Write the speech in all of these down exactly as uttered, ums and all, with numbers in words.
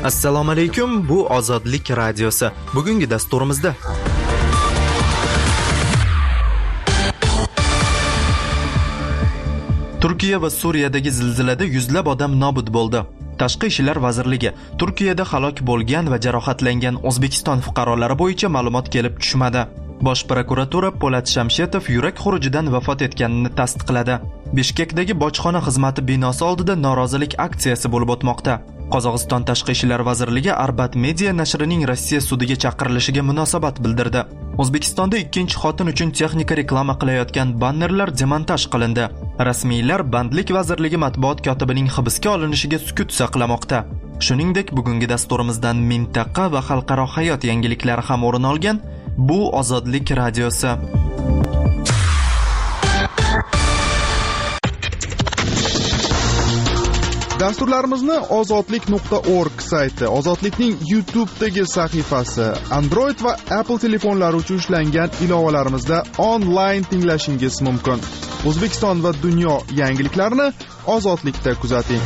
Assalomu alaykum, bu Ozodlik radiosi. Bugungi dasturimizda Turkiya va Suriyadagi zilzilada yuzlab odam nobud bo'ldi. Tashqi ishlar vazirligi Turkiyada halok bo'lgan va jarohatlangan O'zbekiston fuqarolari bo'yicha ma'lumot kelib tushmadi. Bosh prokuratura Po'lat Shamshetov yurak xurujidan vafot etganini tasdiqladi. Bishkekdagi bojxona xizmati binosi oldida norozilik aksiyasi bo'lib o'tmoqda. Qozog'iston Tashqi ishlar vazirligi Arbat Media nashrining Rossiya sudiga chaqirilishiga munosabat bildirdi. O'zbekistonda ikkinchi xotin uchun texnika reklama qilayotgan bannerlar demontaj qilindi. Rasmiylar Bandlik vazirligi matbuot kotibining hibsga olinishiga sukut saqlamoqda. Shuningdek, bugungi dasturimizdan mintaqa va xalqaro hayot yangiliklari ham o'rin olgan. Bu Ozodlik radiosi. Dasturlarimizni ozodlik nuqta org sayti, Ozodlikning YouTube'dagi sahifasi, Android va Apple telefonlari uchun ishlangan ilovalarimizda onlayn tinglashingiz mumkin. O'zbekiston va dunyo yangiliklarini Ozodlikda kuzating.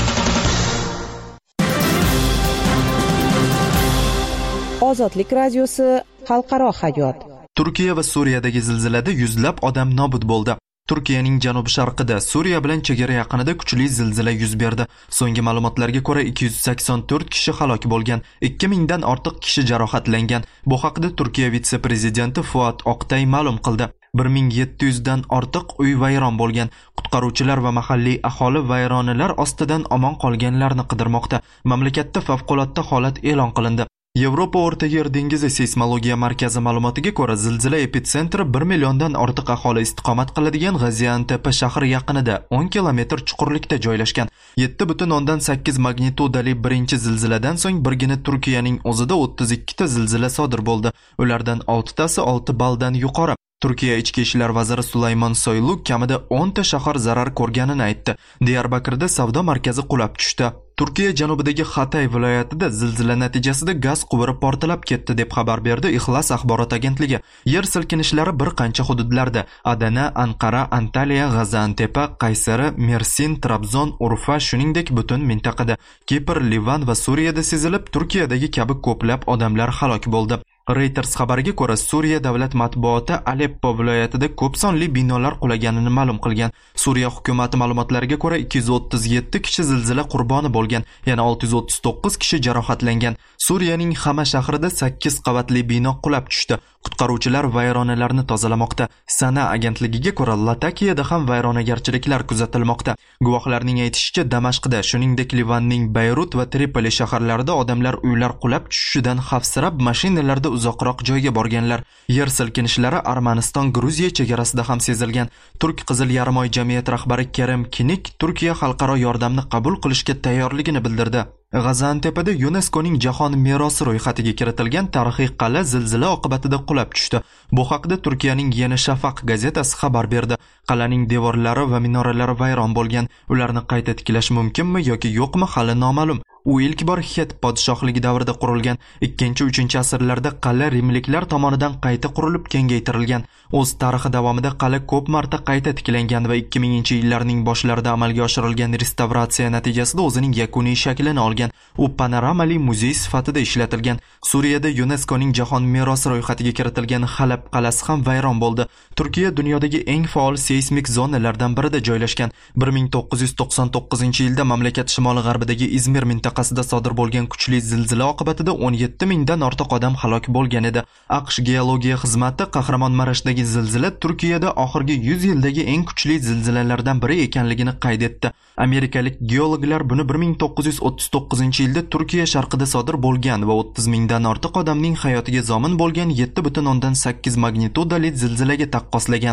Ozodlik radiosi, xalqaro hayot. Turkiya va Suriyadagi zilzilada yuzlab odam nobud bo'ldi. Turkiyaning janubi-sharqida, Suriya bilan chegara yaqinida kuchli zilzila yuz berdi. So'nggi ma'lumotlarga ko'ra ikki yuz sakson to'rt kishi halok bo'lgan, ikki mingdan ortiq kishi jarohatlangan. Bu haqda Turkiya vitse-prezidenti Fuat Oqtay ma'lum qildi. bir ming yetti yuz dan ortiq uy vayron bo'lgan. Qutqaruvchilar va mahalliy aholi vayronalar ostidan omon qolganlarni qidirmoqda. Mamlakatda favqulodda holat e'lon qilindi. Yevropa O'rta Yer dengizi seysmologiya markazi ma'lumotiga ko'ra, zilzila epitsentri bir milliondan ortiq aholi istiqomat qiladigan G'aziantep shahri yaqinida o'n kilometr chuqurlikda joylashgan. yetti butun o'ndan sakkiz magnitudali birinchi zilziladan so'ng birgina Turkiyaning o'zida o'ttiz ikkita zilzila sodir bo'ldi. Ulardan oltitasi olti balldan yuqori. Turkiya ichki ishlar vaziri Sulaymon Soylu kamida o'nta shahar zarar ko'rganini aytdi. Diyarbakrda savdo markazi qulab tushdi. Turkiya janubidagi Xatay viloyatida zilzila natijasida gaz quvuri portlab ketdi deb xabar berdi Ixlos axborot agentligi. Yer silkinishlari bir qancha hududlarda Adana, Anqara, Antaliya, G'aziantep, Qaysari, Mersin, Trabzon, Urfa, shuningdek butun mintaqada Kipr, Livan va Suriyada sezilib, Turkiyadagi kabi ko'plab odamlar halok bo'ldi. Reuters xabariga ko'ra, Suriya davlat matbuoti Aleppo viloyatida ko'p sonli binolar qulaganini ma'lum qilgan. Suriya hukumati ma'lumotlariga ko'ra ikki yuz o'ttiz yetti kishi zilzila qurboni bo'lgan, yana olti yuz o'ttiz to'qqiz kishi jarohatlangan. Suriyaning Xama shahrida sakkiz qavatli bino qulab tushdi. Qutqaruvchilar vayronalarni tozalamoqda. Sana agentligiga ko'ra, Latakiyada ham vayronagarchiliklar kuzatilmoqda. Guvohlarning aytishicha, Damashqda, shuningdek Livanning Bayrut va Tripoli shaharlarida odamlar uylar qulab tushishidan xavfsirab mashinalarda uzoqroq joyga borganlar. Yer silkinishlari Armaniston Gruziya chegarasida ham sezilgan. Turk Qizil yarim-oy jamiyat rahbari Kerem Kinik Turkiya xalqaro yordamni qabul qilishga tayyorligini bildirdi. G'aziantepda YuNESKOning jahon merosi ro'yxatiga kiritilgan tarixiy qal'a zilzila oqibatida qulab tushdi. Bu haqda Turkiyaning Yeni Shafaq gazetasi xabar berdi. Qal'aning devorlari va minoralari vayron bo'lgan. Ularni qayta tiklash mumkinmi yoki yo'qmi hali noma'lum. U ilk bor Het podshohligi davrida qurilgan. ikkinchi uchinchi asrlarda qal'a rimliklar tomonidan qayta qurilib kengaytirilgan. O'z tarixi davomida qal'a ko'p marta qayta tiklangan va ikki minginchi yillarning boshlarida amalga oshirilgan restavratsiya natijasida o'zining yakuniy shaklini olgan. U panoramali muzey sifatida ishlatilgan. Suriyada YuNESKOning jahon merosi ro'yxatiga kiritilgan Halab qal'asi ham vayron bo'ldi. Turkiya dunyodagi eng faol seysmik zonalardan birida joylashgan. bir ming to'qqiz yuz to'qson to'qqizinchi yilda mamlakat shimoli-g'arbidagi Izmir mintaqasida sodir bo'lgan kuchli zilzila oqibatida o'n yetti mingdan ortiq odam halok bo'lgan edi. AQSh geologiya xizmati Qahramonmarashdagi zilzila Turkiyada oxirgi yuz yildagi eng kuchli zilzilalardan biri ekanligini qayd etdi. Amerikalik geologlar buni bir ming to'qqiz yuz o'ttiz to'qqizinchi yilda Turkiya sharqida sodir bo'lgan va o'ttiz mingdan ortiq odamning hayotiga zomin bo'lgan yetti butun o'ndan sakkiz magnitudali zilzilaga taqqoslagan.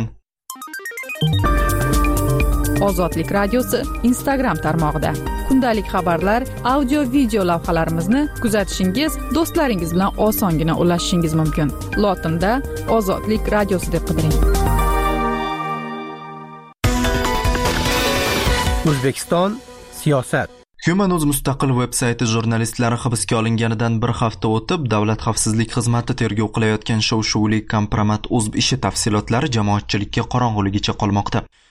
Ozodlik radiosi Instagram tarmog'ida kundalik xabarlar, audio video lavhalarimizni kuzatishingiz, do'stlaringiz bilan osongina ulashishingiz mumkin. Lotinda Ozodlik radiosi deb qidiring. O'zbekiston siyosat. Human.uz mustaqil veb-sayti jurnalistlari hibsga olinganidan bir hafta o'tib, Davlat xavfsizlik xizmati tergov qilayotgan shov-shuvli kompromat o'z ishi tafsilotlari jamoatchilikka qorong'uligicha qolmoqda.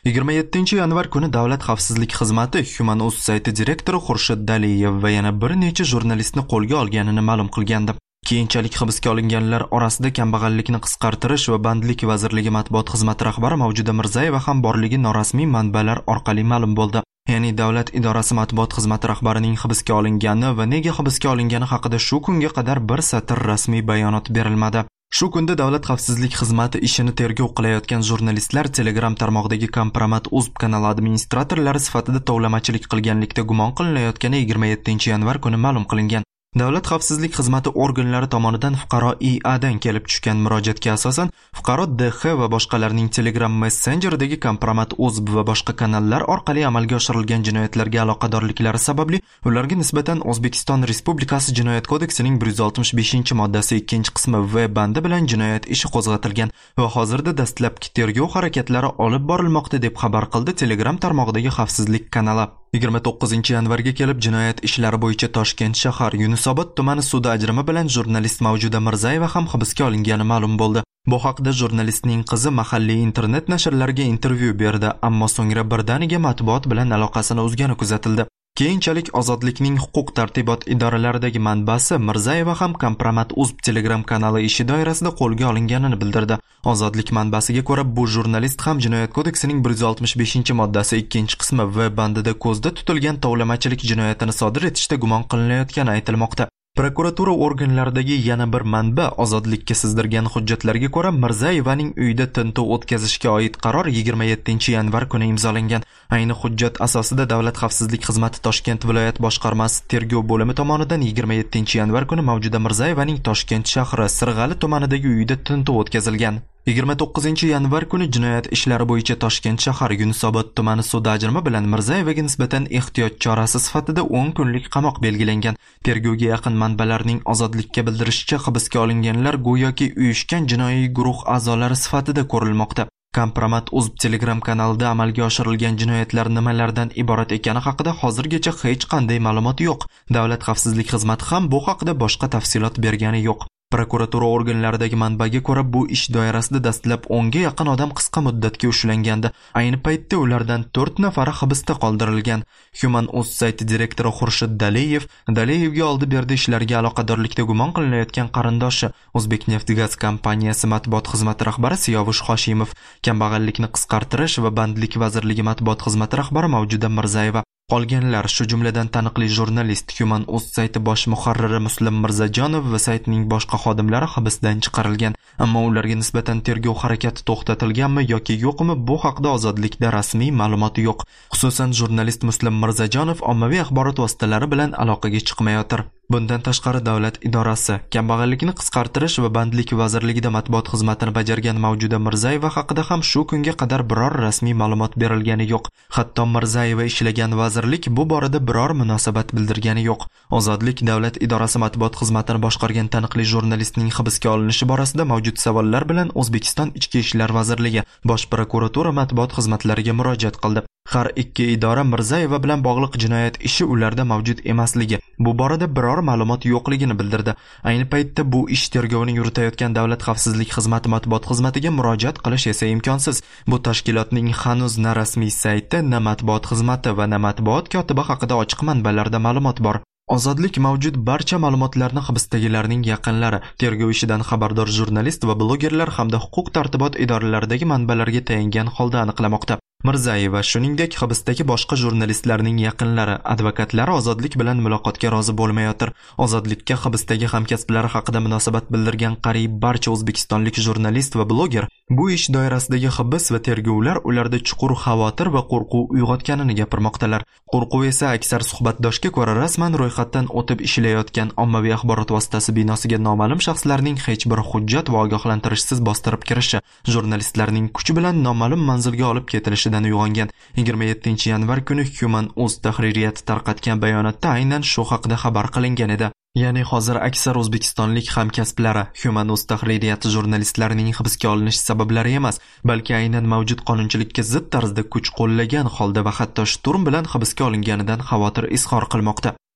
yigirma yettinchi yanvar kuni Davlat xavfsizlik xizmati Human.uz sayti direktori Xurshid Daliyev va yana bir necha jurnalistni qo'lga olganini ma'lum qilgandi. Keyinchalik hibsga olinganlar orasida kambag'allikni qisqartirish va bandlik vazirligi matbuot xizmati rahbari Mavjuda Mirzayeva ham borligi norasmiy manbalar orqali ma'lum bo'ldi. Ya'ni davlat idorasi matbuot xizmati rahbarining hibsga olingani va nega hibsga olingani haqida shu kunga qadar bir satr rasmiy bayonot berilmadi. Shu kunda Davlat xavfsizlik xizmati ishini tergov qilayotgan jurnalistlar Telegram tarmog'idagi Kompromat.uz kanali administratorlari sifatida tovlamachilik qilganlikda gumon qilinayotgani yigirma yettinchi yanvar kuni ma'lum qilingan. Davlat xavfsizlik xizmati organlari tomonidan fuqaro I A dan kelib tushgan murojaatga asosan fuqaro D X va boshqalarning Telegram messenjeridagi Kompromat.uz va boshqa kanallar orqali amalga oshirilgan jinoyatlarga aloqadorliklari sababli ularga nisbatan O'zbekiston Respublikasi Jinoyat kodeksining bir yuz oltmish beshinchi moddasi ikkinchi qismi V bandi bilan jinoyat ishi qo'zg'atilgan va hozirda dastlabki tergov harakatlari olib borilmoqda deb xabar qildi Telegram tarmog'idagi xavfsizlik kanali. yigirma to'qqizinchi yanvarga kelib jinoyat ishlari bo'yicha Toshkent shahar Yunusobod tumani sudi ajrimi bilan jurnalist Mavjuda Mirzayeva ham hibsga olingani ma'lum bo'ldi. Bu haqda jurnalistning qizi mahalliy internet nashrlariga intervyu berdi, ammo so'ngra birdaniga matbuot bilan aloqasini uzgani kuzatildi. Keyinchalik Ozodlikning huquq tartibot idoralaridagi manbasi Mirzayeva ham Kompromat.uz Telegram kanali ishi doirasida qo'lga olinganini bildirdi. Ozodlik manbasiga ko'ra, bu jurnalist ham Jinoyat kodeksining bir yuz oltmish beshinchi moddasi ikkinchi qismi V bandida ko'zda tutilgan tovlamachilik jinoyatini sodir etishda gumon qilinayotgani aytilmoqda. Prokuratura organlaridagi yana bir manba Ozodlikka sizdirgan hujjatlarga ko'ra, Mirzayevaning uyida tintuv o'tkazishga oid qaror yigirma yettinchi yanvar kuni imzolangan. Ayni hujjat asosida Davlat xavfsizlik xizmati Toshkent viloyat boshqarmasi tergov bo'limi tomonidan yigirma yettinchi yanvar kuni Mavjuda Mirzayevaning Toshkent shahri Sirg'ali tumanidagi uyida tintuv o'tkazilgan. yigirma to'qqizinchi yanvar kuni jinoyat ishlari bo'yicha Toshkent shahar Yunusobod tumani sudi ajrimi bilan Mirzayevaga nisbatan ehtiyot chorasi sifatida o'n kunlik qamoq belgilangan. Tergovga yaqin manbalarning Ozodlikka bildirishicha, hibsga olinganlar go'yoki uyushgan jinoiy guruh a'zolari sifatida ko'rilmoqda. Kompromat.uz Telegram kanalida amalga oshirilgan jinoyatlar nimalardan iborat ekani haqida hozirgacha hech qanday ma'lumot yo'q. Davlat xavfsizlik xizmati ham bu haqida boshqa tafsilot bergani yo'q. Prokuratura organlaridagi manbaga ko'ra, bu ish doirasida dastlab o'nga yaqin odam qisqa muddatga ushlangandi. Ayni paytda ulardan to'rt nafari hibsda qoldirilgan. Human.uz sayti direktori Xurshid Daliyev, Daliyevga oldi berdi ishlarga aloqadorlikda gumon qilinayotgan qarindoshi O'zbekneftgaz kompaniyasi matbuot xizmati rahbari Siyovush Hoshimov, kambag'allikni qisqartirish va bandlik vazirligi matbuot xizmati rahbari Mavjuda Mirzayeva. Qolganlar, shu jumladan taniqli jurnalist, Human.uz sayti bosh muharriri Muslim Mirzajonov va saytning boshqa xodimlari hibsdan chiqarilgan. Ammo ularga nisbatan tergov harakati to'xtatilganmi yoki yo'qmi, bu haqda Ozodlikda rasmiy ma'lumot yo'q. Xususan, jurnalist Muslim Mirzajonov ommaviy axborot vositalari bilan aloqaga chiqmayotir. Bundan tashqari davlat idorasi kambag'allikni qisqartirish va bandlik vazirligida matbuot xizmatini bajargan Mavjuda Mirzayeva haqida ham shu kunga qadar biror rasmiy ma'lumot berilgani yo'q. Hatto Mirzayeva ishlagan vazirlik bu borada biror munosabat bildirgani yo'q. Ozodlik davlat idorasi matbuot xizmatini boshqargan taniqli jurnalistning hibsga olinishi borasida mavjud savollar bilan O'zbekiston Ichki ishlar vazirligi, Bosh prokuratura matbuot xizmatlariga murojaat qildi. Har ikki idora Mirzayeva bilan bog'liq jinoyat ishi ularda mavjud emasligi, bu borada biror ma'lumot yo'qligini bildirdi. Ayni paytda bu ish tergovini yuritayotgan Davlat xavfsizlik xizmati matbuot xizmatiga murojaat qilish esa imkonsiz. Bu tashkilotning hanuz na rasmiy sayti, na matbuot xizmati va na matbuot kotibi haqida ochiq manbalarda ma'lumot bor. Ozodlik mavjud barcha ma'lumotlarni hibsdagilarning yaqinlari, tergov ishidan xabardor jurnalist va blogerlar hamda huquq tartibot idoralaridagi manbalarga tayangan holda aniqlamoqda. Mirzayeva, shuningdek hibsdagi boshqa jurnalistlarning yaqinlari, advokatlari Ozodlik bilan muloqotga rozi bo'lmayotir. Ozodlikka hibsdagi hamkasblari haqida munosabat bildirgan qariyb barcha o'zbekistonlik jurnalist va bloger bu ish doirasidagi hibs va tergovlar ularda chuqur xavotir va qo'rquv uyg'otganini gapirmoqdalar. Qo'rquv esa aksar suhbatdoshga ko'ra rasman ro'yxatdan o'tib ishlayotgan ommaviy axborot vositasi binosiga noma'lum shaxslarning hech bir hujjat va ogohlantirishsiz bostirib kirishi, jurnalistlarning kuchi bilan noma'lum manzilga olib ketilishi uyg'ongan. yigirma yettinchi yanvar kuni Human.uz tahririyati tarqatgan bayonotda aynan shu haqida xabar qilingan edi. Ya'ni hozir aksar o'zbekistonlik hamkasblari Human.uz tahririyati jurnalistlarining hibsga olinish sabablari emas, balki aynan mavjud qonunchilikka zid tarzda kuch qo'llagan holda va hatto shturm bilan hibsga olinganidan xavotir izhor qilmoqda.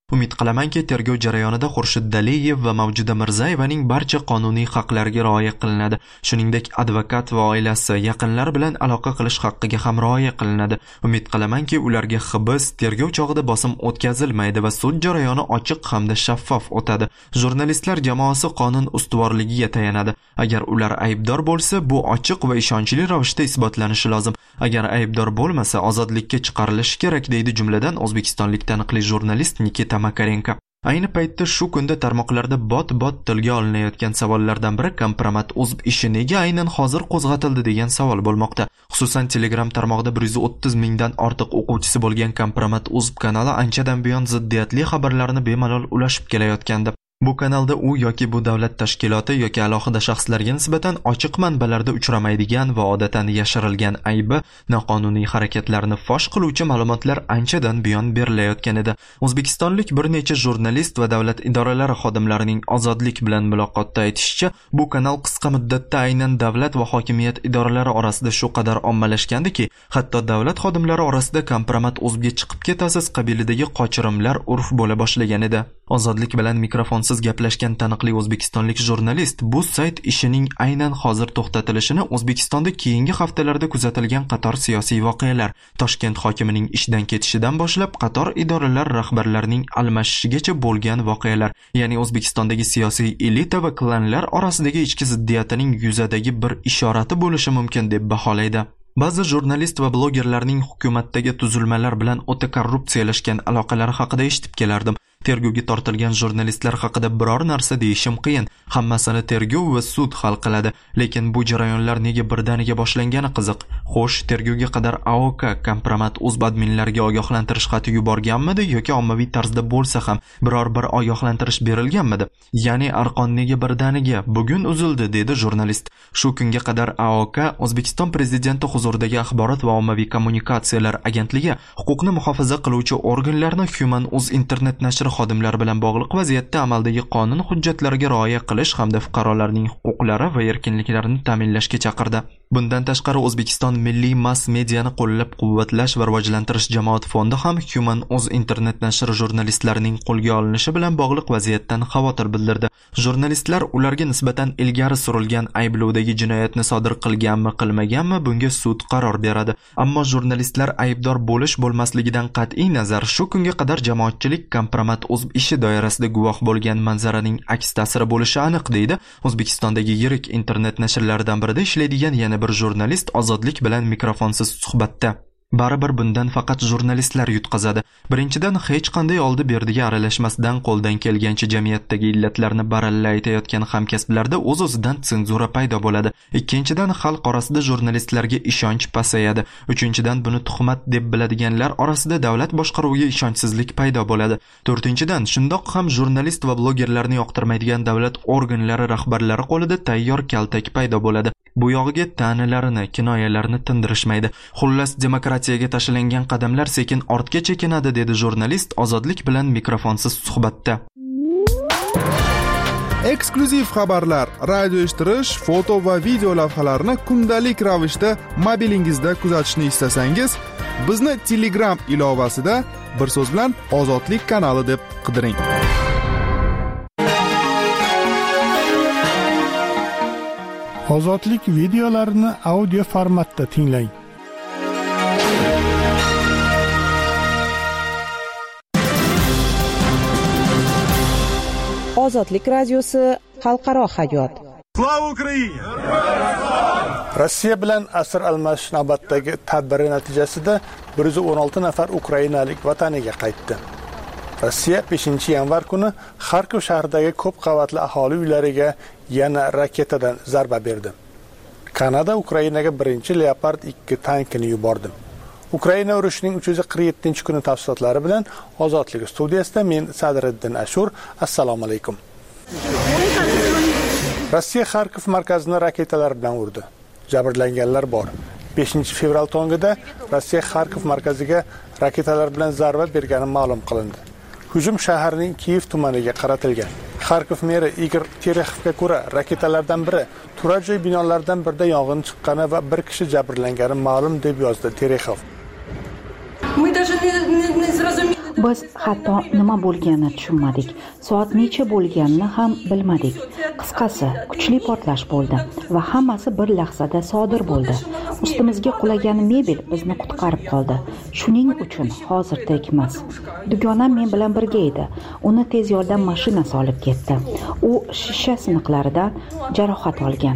Umid qilamanki, tergov jarayonida Xurshid Daliyev va Mavjuda Mirzayevaning barcha qonuniy haqlariga rioya qilinadi. Shuningdek, advokat va oilasi, yaqinlar bilan aloqa qilish haqqiga ham rioya qilinadi. Umid qilamanki, ularga hibs, tergov chog'ida bosim o'tkazilmaydi va sud jarayoni ochiq hamda shaffof o'tadi. Jurnalistlar jamoasi qonun ustuvorligiga tayanadi. Agar ular aybdor bo'lsa, bu ochiq va ishonchli ravishda isbotlanishi lozim. Agar aybdor bo'lmasa, ozodlikka chiqarilishi kerak, deydi jumladan o'zbekistonlik taniqli jurnalist Nikita Makarenko. Ayni paytda shu kunda tarmoqlarda bot-bot tilga olinayotgan savollardan biri Kompromat.uz ishi nega aynan hozir qo'zg'atildi degan savol bo'lmoqda. Xususan, Telegram tarmog'ida bir yuz o'ttiz mingdan ortiq o'quvchisi bo'lgan Kompromat.uz kanali anchadan buyon ziddiyatli xabarlarni bemalol ulashib kelayotgandi. Bu kanalda u yoki bu davlat tashkiloti yoki alohida shaxslarga nisbatan ochiq manbalarda uchramaydigan va odatan yashirilgan aybi, noqonuniy harakatlarni fosh qiluvchi ma'lumotlar anchadan buyon berilayotgan edi. O'zbekistonlik bir necha jurnalist va davlat idoralari xodimlarining ozodlik bilan muloqotda aytishicha, bu kanal qisqa muddatda aynan davlat va hokimiyat idoralari orasida shu qadar ommalashgandiki, hatto davlat xodimlari orasida Kompromat.uzga chiqib ketasiz qabilidagi qochirimlar urf bo'la boshlagan edi. Ozodlik bilan mikrofonsiz gaplashgan taniqli o'zbekistonlik jurnalist bu sayt ishining aynan hozir to'xtatilishini O'zbekistonda keyingi haftalarda kuzatilgan qator siyosiy voqealar, Toshkent hokimining ishdan ketishidan boshlab qator idoralar rahbarlarining almashishigacha bo'lgan voqealar, ya'ni O'zbekistondagi siyosiy elita va klanlar orasidagi ichki ziddiyatining yuzadagi bir ishorati bo'lishi mumkin deb baholaydi. Ba'zi jurnalist va blogerlarning hukumatdagi tuzilmalar bilan o'ta korrupsiyalashgan aloqalari haqida eshitib kelardim. Tergovga tortilgan jurnalistlar haqida biror narsa deyishim qiyin. Hammasini tergov va sud hal qiladi. Lekin bu jarayonlar nega birdaniga boshlangani qiziq. Xo'sh, tergovga qadar A O K Kompromat.uz adminlariga ogohlantirish xati yuborganmidi yoki ommaviy tarzda bo'lsa ham biror bir ogohlantirish berilganmidi? Ya'ni arqon nega birdaniga bugun uzildi, dedi jurnalist. Shu kunga qadar A O K O'zbekiston prezidenti huzuridagi axborot va ommaviy kommunikatsiyalar agentligi huquqni muhofaza qiluvchi organlarni Human.uz internet nashri xodimlari bilan bog'liq vaziyatda amaldagi qonun hujjatlariga rioya qilish hamda fuqarolarning huquqlari va erkinliklarini ta'minlashga chaqirdi. Bundan tashqari O'zbekiston Milliy mass mediani qo'llab-quvvatlash va rivojlantirish jamoat fondi ham Human.uz internet nashri jurnalistlarining qo'lga olinishi bilan bog'liq vaziyatdan xavotir bildirdi. Jurnalistlar ularga nisbatan ilgari surilgan ayblovdagi jinoyatni sodir qilganmi, qilmaganmi, bunga sud qaror beradi. Ammo jurnalistlar aybdor bo'lish bo'lmasligidan qat'iy nazar shu kunga qadar jamoatchilik Kompromat.uz ishi doirasida guvoh bo'lgan manzaraning aks ta'siri bo'lishi aniq, deydi O'zbekistondagi yirik internet nashrlaridan birida ishlaydigan yana bir jurnalist ozodlik bilan mikrofonsiz suhbatda. Baribir bundan faqat jurnalistlar yutqazadi. Birinchidan, hech qanday oldi-berdiga aralashmasdan qo'ldan kelgancha jamiyatdagi illatlarni baralla aytayotgan hamkasblarda o'z-o'zidan senzura paydo bo'ladi. Ikkinchidan, xalq orasida jurnalistlarga ishonch pasayadi. Uchinchidan, buni tuhmat deb biladiganlar orasida davlat boshqaruviga ishonchsizlik paydo bo'ladi. To'rtinchidan, shundoq ham jurnalist va blogerlarni yoqtirmaydigan davlat organlari rahbarlari qo'lida tayyor kaltak paydo bo'ladi. Bu yog'iga ta'nilarini, kinoyalarini tindirishmaydi. Xullas, demokratiyaga tashlangan qadamlar sekin ortga chekinadi, dedi jurnalist ozodlik bilan mikrofonsiz suhbatda. Eksklyuziv xabarlar, radio eshittirish, foto va video lavhalarni kundalik ravishda mobilingizda kuzatishni istasangiz, bizni Telegram ilovasida bir so'z bilan Ozodlik kanali deb qidiring. Ozodlik videolarini audio formatda tinglang. Ozodlik radiosi xalqaro hayot. Slava Ukraina! Rossiya bilan asr almashish navbatdagi tadbiri natijasida bir yuz o'n olti nafar ukrainalik vataniga qaytdi. Rossiya beshinchi yanvar kuni Xarkov shahridagi ko'p qavatli aholi uylariga yana raketadan zarba berdi. Kanada Ukrainaga birinchi Leopard ikki tankini yubordi. Ukraina urushining uch yuz qirq yettinchi kuni tafsilotlari bilan Ozodlik studiyasida men Sadriddin Ashur. Assalomu alaykum. Rossiya Xarkov markazini raketalar bilan urdi. Jabrlanganlar bor. beshinchi fevral tongida Rossiya Xarkov markaziga raketalar bilan zarba bergani ma'lum qilindi. Hujum shaharning Kiyev tumaniga qaratilgan. Xarkov meri Igor Terekhovga ko'ra, raketalardan biri turar joy binolaridan birida yong'in chiqqani va bir kishi jabrlangani ma'lum, deb yozdi Terekhov. Biz hatto nima bo'lganini tushunmadik. Soat necha bo'lganini ham bilmadik. Qisqasi, kuchli portlash bo'ldi va hammasi bir lahzada sodir bo'ldi. Ustimizga qulagan mebel bizni qutqarib qoldi. Shuning uchun hozir tirikmiz. Dugonam men bilan birga edi. Uni tez yordam mashinasi olib ketdi. U shisha siniqlaridan jarohat olgan.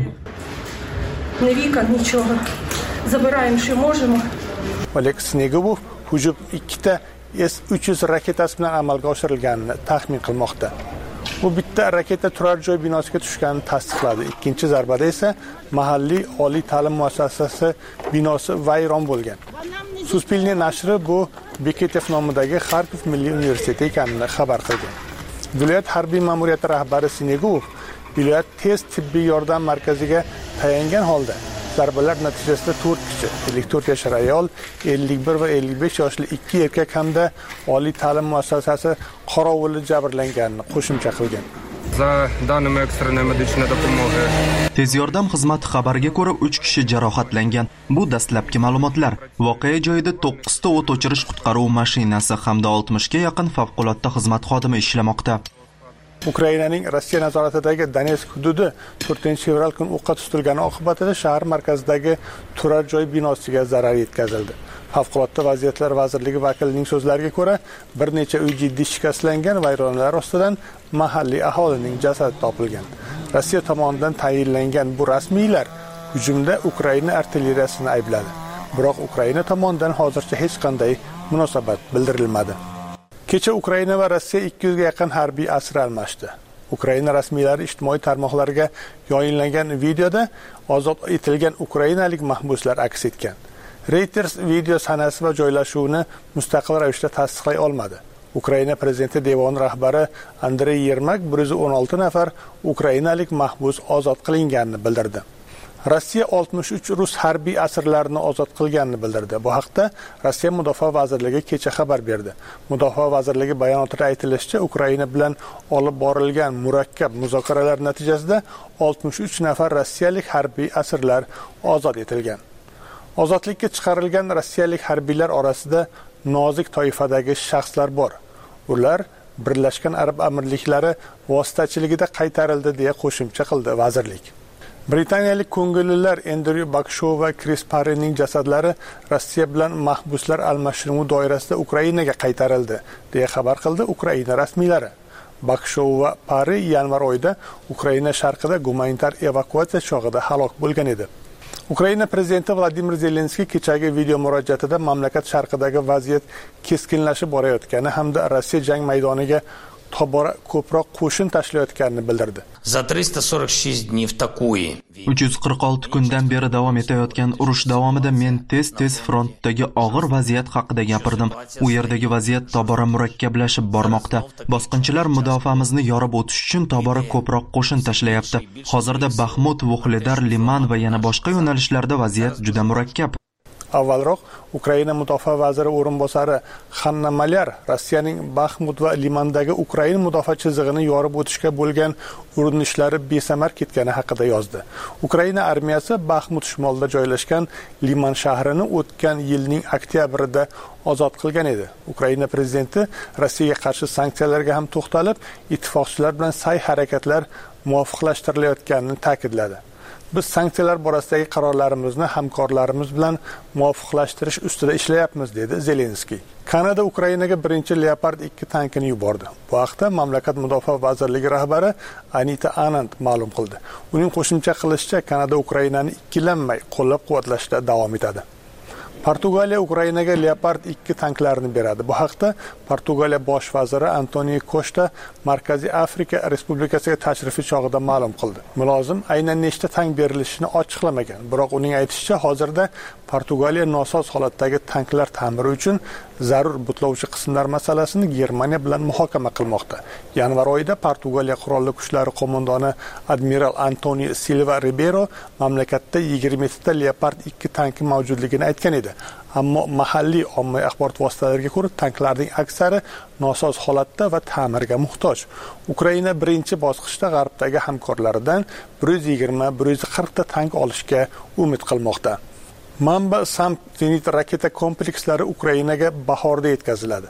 Nevika, nichego. Забираем, что можем. Oleg Snegubov hujum ikkita S uch yuz raketasi bilan amalga oshirilganini taxmin qilmoqda. Bu bitta raketa turar joy binosiga tushganini tasdiqladi. Ikkinchi zarbada esa mahalliy oliy ta'lim muassasasi binosi vayron bo'lgan. Suspilniy nashri bu Beketev nomidagi Xarkov milliy universiteti ekanini xabar qilgan. Viloyat harbiy ma'muriyati rahbari Snegubov viloyat tez tibbiy yordam markaziga tayangan holda zarbalar natijasida to'rt kishi, ellik to'rt yashar ayol, ellik bir va ellik besh yoshli ikki erkak hamda oliy ta'lim muassasasi qorovuli jabrlanganini qo'shimcha qilgan. За данными экстренной медичной допомоги. Tez yordam xizmati xabariga ko'ra uch kishi jarohatlangan. Bu dastlabki ma'lumotlar. Voqea joyida to'qqiz ta o't o'chirish qutqaruv mashinasi hamda oltmish ga yaqin favqulodda xizmat xodimi ishlamoqda. Ukrainaning Rossiya nazoratidagi Donetsk hududi to'rtinchi fevral kuni o'qqa tutilgani oqibatida shahar markazidagi turar joy binosiga zarar yetkazildi. Favqulodda vaziyatlar vazirligi vakilining so'zlariga ko'ra, bir necha uy jiddiy shikastlangan, vayronalar ostidan mahalliy aholining jasadi topilgan. Rossiya tomonidan tayinlangan bu rasmiylar hujumda Ukraina artilleriyasini aybladi. Biroq Ukraina tomonidan hozircha hech qanday munosabat bildirilmadi. Kecha Ukraina va Rossiya ikki yuz ga yaqin harbiy asir almashdi. Ukraina rasmiylari ijtimoiy tarmoqlarga yoyinlangan videoda ozod etilgan ukrainalik mahbuslar aks etgan. Reuters video sanasi va joylashuvini mustaqil ravishda tasdiqlay olmadi. Ukraina prezidenti devoni rahbari Andrey Yermak bir yuz o'n olti nafar ukrainalik mahbus ozod qilinganini bildirdi. Rossiya oltmish uch rus harbiy asirlarini ozod qilganini bildirdi. Bu haqda Rossiya Mudofaa vazirligi kecha xabar berdi. Mudofaa vazirligi bayonotida aytilishicha, Ukraina bilan olib borilgan murakkab muzokaralar natijasida oltmish uch nafar rossiyalik harbiy asirlar ozod etilgan. Ozodlikka chiqarilgan rossiyalik harbiylar orasida nozik toifadagi shaxslar bor. Ular Birlashgan Arab Amirliklari vositachiligida qaytarildi deya qo'shimcha qildi vazirlik. Britaniyalik ko'ngillilar Andrew Bakshow va Chris Parryning jasadlari Rossiya bilan mahbuslar almashinuvi doirasida Ukrainaga qaytarildi deya xabar qildi Ukraina rasmiylari. Bakshow va Parry yanvar oyida Ukraina sharqida gumanitar evakuatsiya chog'ida halok bo'lgan edi. Ukraina prezidenti Vladimir Zelenskiy kechagi video murojaatida mamlakat sharqidagi vaziyat keskinlashib borayotgani hamda Rossiya jang maydoniga tobora ko'proq qo'shin tashlayotganini bildirdi. За триста сорок шесть дней в такой. uch yuz qirq olti kundan beri davom etayotgan urush davomida men tez-tez frontdagi og'ir vaziyat haqida gapirdim. U yerdagi vaziyat tobora murakkablashib bormoqda. Bosqinchilar mudofaamizni yorib o'tish uchun tobora ko'proq qo'shin tashlayapti. Hozirda Baxmut, Vuhledar, Liman va yana boshqa yo'nalishlarda vaziyat juda murakkab. Avvalroq Ukraina mudofaa vaziri o'rinbosari Hanna Malyar Rossiyaning Baxmut va Limandagi Ukraina mudofaa chizig'ini yorib o'tishga bo'lgan urinishlari besamar ketgani haqida yozdi. Ukraina armiyasi Baxmut shimolida joylashgan Liman shahrini o'tgan yilning oktyabrida ozod qilgan edi. Ukraina prezidenti Rossiyaga qarshi sanksiyalarga ham to'xtalib, ittifoqchilar bilan sa'y-harakatlar muvofiqlashtirilayotganini ta'kidladi. Biz sanksiyalar borasidagi qarorlarimizni hamkorlarimiz bilan muvofiqlashtirish ustida ishlayapmiz, dedi Zelenskiy. Kanada Ukrainaga birinchi Leopard ikki tankini yubordi. Bu haqda mamlakat mudofaa vazirligi rahbari Anita Anand ma'lum qildi. Uning qo'shimcha qilishicha, Kanada Ukrainani ikkilanmay qo'llab-quvvatlashda davom etadi. Portugaliya Ukrainaga Leopard ikki tanklarini beradi. Bu haqda Portugaliya bosh vaziri Antonio Costa Markaziy Afrika Respublikasiga tashrifi chog'ida ma'lum qildi. Mulozim aynan nechta tank berilishini ochiqlamagan, biroq uning aytishicha, hozirda Portugaliya nosoz holatdagi tanklar ta'miri uchun zarur butlovchi qismlar masalasini Germaniya bilan muhokama qilmoqda. Yanvar oyida Portugaliya qurolli kuchlari qo'mondoni admiral Antonio Silva Ribeiro mamlakatda yigirma yetti ta Leopard ikki tanki mavjudligini aytgan edi. Ammo mahalliy ommaviy axborot vositalariga ko'ra, tanklarning aksari nosoz holatda va ta'mirga muhtoj. Ukraina birinchi bosqichda g'arbdagi hamkorlaridan bir yuz yigirma bir yuz qirq ta tank olishga umid qilmoqda. Mamba Sam zenit raketa komplekslari Ukrainaga bahorda yetkaziladi.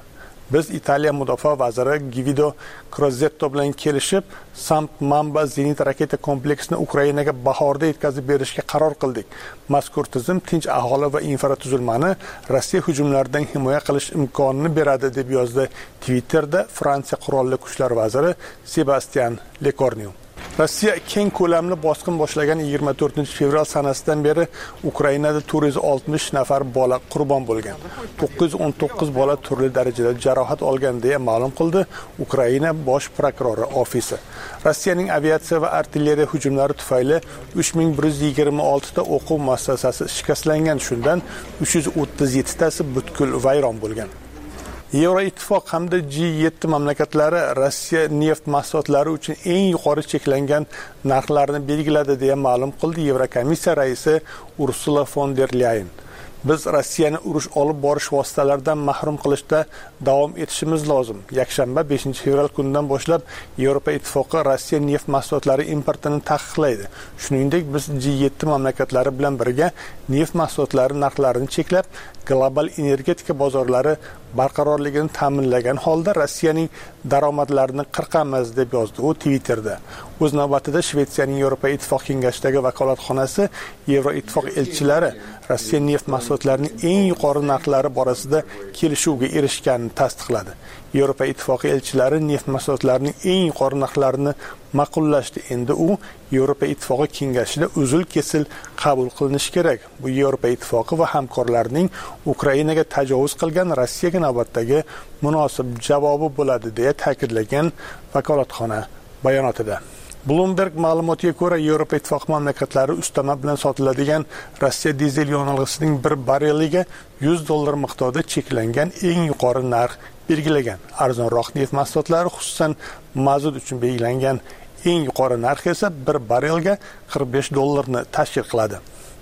Biz Italiya mudofaa vaziri Guido Crosetto bilan kelishib, Samp Mamba zenit raketa kompleksini Ukrainaga bahorda yetkazib berishga qaror qildik. Mazkur tizim tinch aholi va infratuzilmani Rossiya hujumlaridan himoya qilish imkonini beradi, deb yozdi Twitterda Fransiya qurolli kuchlar vaziri Sebastian Lecornu. Rossiya keng ko'lamli bosqin boshlagan yigirma to'rtinchi fevral sanasidan beri Ukrainada to'rt yuz oltmish nafar bola qurbon bo'lgan. to'qqiz yuz o'n to'qqiz bola turli darajada jarohat olgan deya ma'lum qildi Ukraina bosh prokurori ofisi. Rossiyaning aviatsiya va artilleriya hujumlari tufayli uch ming bir yuz yigirma olti ta o'quv muassasasi shikastlangan, shundan uch yuz o'ttiz yetti tasi butkul vayron bo'lgan. Yevroittifoq hamda G yetti mamlakatlari Rossiya neft mahsulotlari uchun eng yuqori cheklangan narxlarni belgiladi deya ma'lum qildi Yevrokomissiya raisi Ursula von der Leyen. Biz Rossiyani urush olib borish vositalaridan mahrum qilishda davom etishimiz lozim. Yakshanba beshinchi fevral kunidan boshlab Yevropa Ittifoqi Rossiya neft mahsulotlari importini taqiqlaydi. Shuningdek, biz G yetti mamlakatlari bilan birga neft mahsulotlari narxlarini cheklab, global energetika bozorlari barqarorligini ta'minlagan holda Rossiyaning daromadlarini qirqamiz, deb yozdi u Twitterda. O'z navbatida Shvetsiyaning Yevropa Ittifoq kengashidagi vakolatxonasi Yevroittifoq elchilari Rossiya neft mahsulotlarining eng yuqori narxlari borasida kelishuvga erishganini tasdiqladi. Yevropa Ittifoqi elchilari neft mahsulotlarining eng yuqori narxlarini ma'qullashdi. Endi u Yevropa Ittifoqi kengashida uzil-kesil qabul qilinishi kerak. Bu Yevropa Ittifoqi va hamkorlarining Ukrainaga tajovuz qilgan Rossiyaga navbatdagi munosib javobi bo'ladi, deya ta'kidlagan vakolatxona bayonotida. Bloomberg ma'lumotiga ko'ra, Yevropa Ittifoqi mamlakatlari ustama bilan sotiladigan Rossiya dizel yonilg'isining bir barreliga yuz dollar miqdorida cheklangan eng yuqori narx belgilagan. Arzonroq neft mahsulotlari, xususan mazut uchun belgilangan eng yuqori narx esa bir barrelga qirq besh dollarni tashkil qiladi.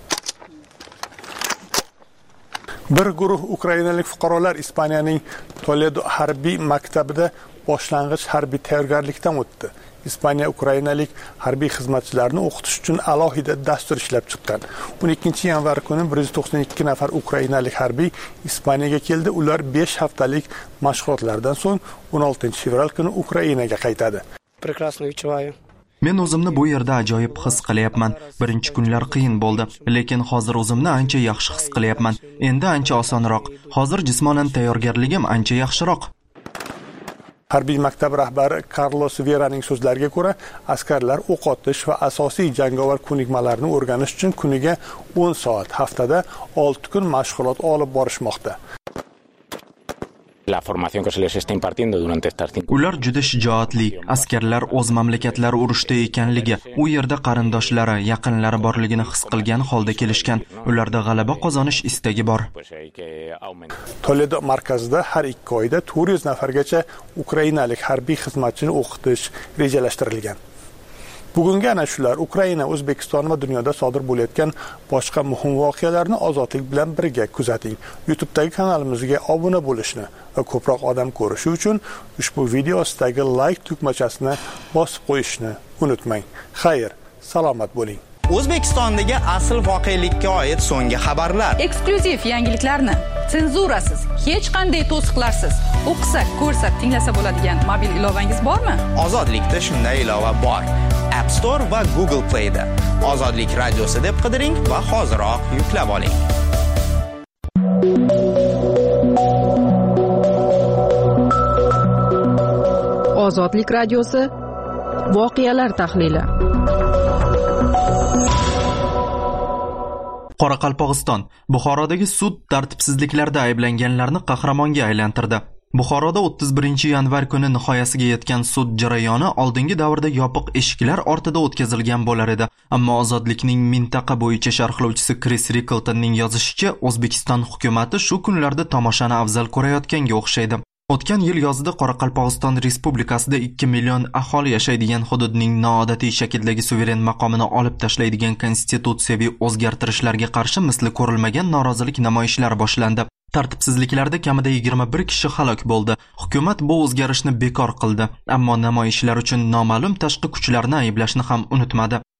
Bir guruh ukrainalik fuqarolar Ispaniyaning Toledo harbiy maktabida boshlang'ich harbiy tayyorgarlikdan o'tdi. Ispaniya ukrainalik harbiy xizmatchilarni o'qitish uchun alohida dastur ishlab chiqqan. o'n ikkinchi yanvar kuni bir yuz to'qson ikki nafar ukrainalik harbiy Ispaniyaga keldi. Ular besh haftalik mashg'ulotlardan so'ng o'n oltinchi fevral kuni Ukrainaga qaytadi. Прекрасно відчуваю. Men o'zimni bu yerda ajoyib his qilyapman. Birinchi kunlar qiyin bo'ldi, lekin hozir o'zimni ancha yaxshi his qilyapman. Endi ancha osonroq. Hozir jismonan tayyorgarligim ancha yaxshiroq. Harbiy maktab rahbari Carlos Veraning so'zlariga ko'ra, askarlar o'q otish va asosiy jangovar ko'nikmalarni o'rganish uchun kuniga o'n soat, haftada olti kun mashg'ulot olib borishmoqda. La formación que se les está impartiendo durante estas cinco. Ular juda shijoatli, askarlar o'z mamlakatlari urushda ekanligi, u yerda qarindoshlari, yaqinlari borligini his qilgan holda kelishgan. Ularda g'alaba qozonish istagi bor. Toledo markazida har ikki oyda to'rt yuz nafargacha ukrainalik harbiy xizmatchini o'qitish rejalashtirilgan. Bugungi ana shular Ukraina, O'zbekiston va dunyoda sodir bo'layotgan boshqa muhim voqealarni ozodlik bilan birga kuzating. YouTube'dagi kanalimizga obuna bo'lishni va ko'proq odam ko'rishi uchun ushbu video ostidagi like tugmachasini bosib qo'yishni unutmang. Xayr, salomat bo'ling. O'zbekistondagi asl voqelikka oid so'nggi xabarlar. Eksklyuziv yangiliklarni senzurasiz, hech qanday to'siqlarsiz o'qisa, ko'rsa, tinglasa bo'ladigan mobil ilovangiz bormi? Ozodlikda shunday ilova bor. App Store va Google Play'da Ozodlik radiosi deb qidiring va hoziroq yuklab oling. Ozodlik radiosi voqealar tahlili. Qoraqalpog'iston Buxorodagi sud tartibsizliklarda ayblanganlarni qahramonga aylantirdi. Buxoroda o'ttiz birinchi yanvar kuni nihoyasiga yetgan sud jarayoni oldingi davrda yopiq eshiklar ortida o'tkazilgan bo'lar edi. Ammo Ozodlikning mintaqa bo'yicha sharhlovchisi Chris Rickletonning yozishicha, O'zbekiston hukumatı shu kunlarda tomoshani afzal ko'rayotganga o'xshaydi. O'tgan yil yozida Qoraqalpog'iston Respublikasida ikki million aholi yashaydigan hududning noodatiy shakldagi suveren maqomini olib tashlaydigan konstitutsiyaviy o'zgartirishlarga qarshi misli ko'rilmagan norozilik namoyishlari boshlandi. Tartibsizliklarda kamida yigirma bir kishi halok bo'ldi. Hukumat bu o'zgarishni bekor qildi, ammo namoyishlar uchun noma'lum tashqi kuchlarni ayblashni ham unutmadi.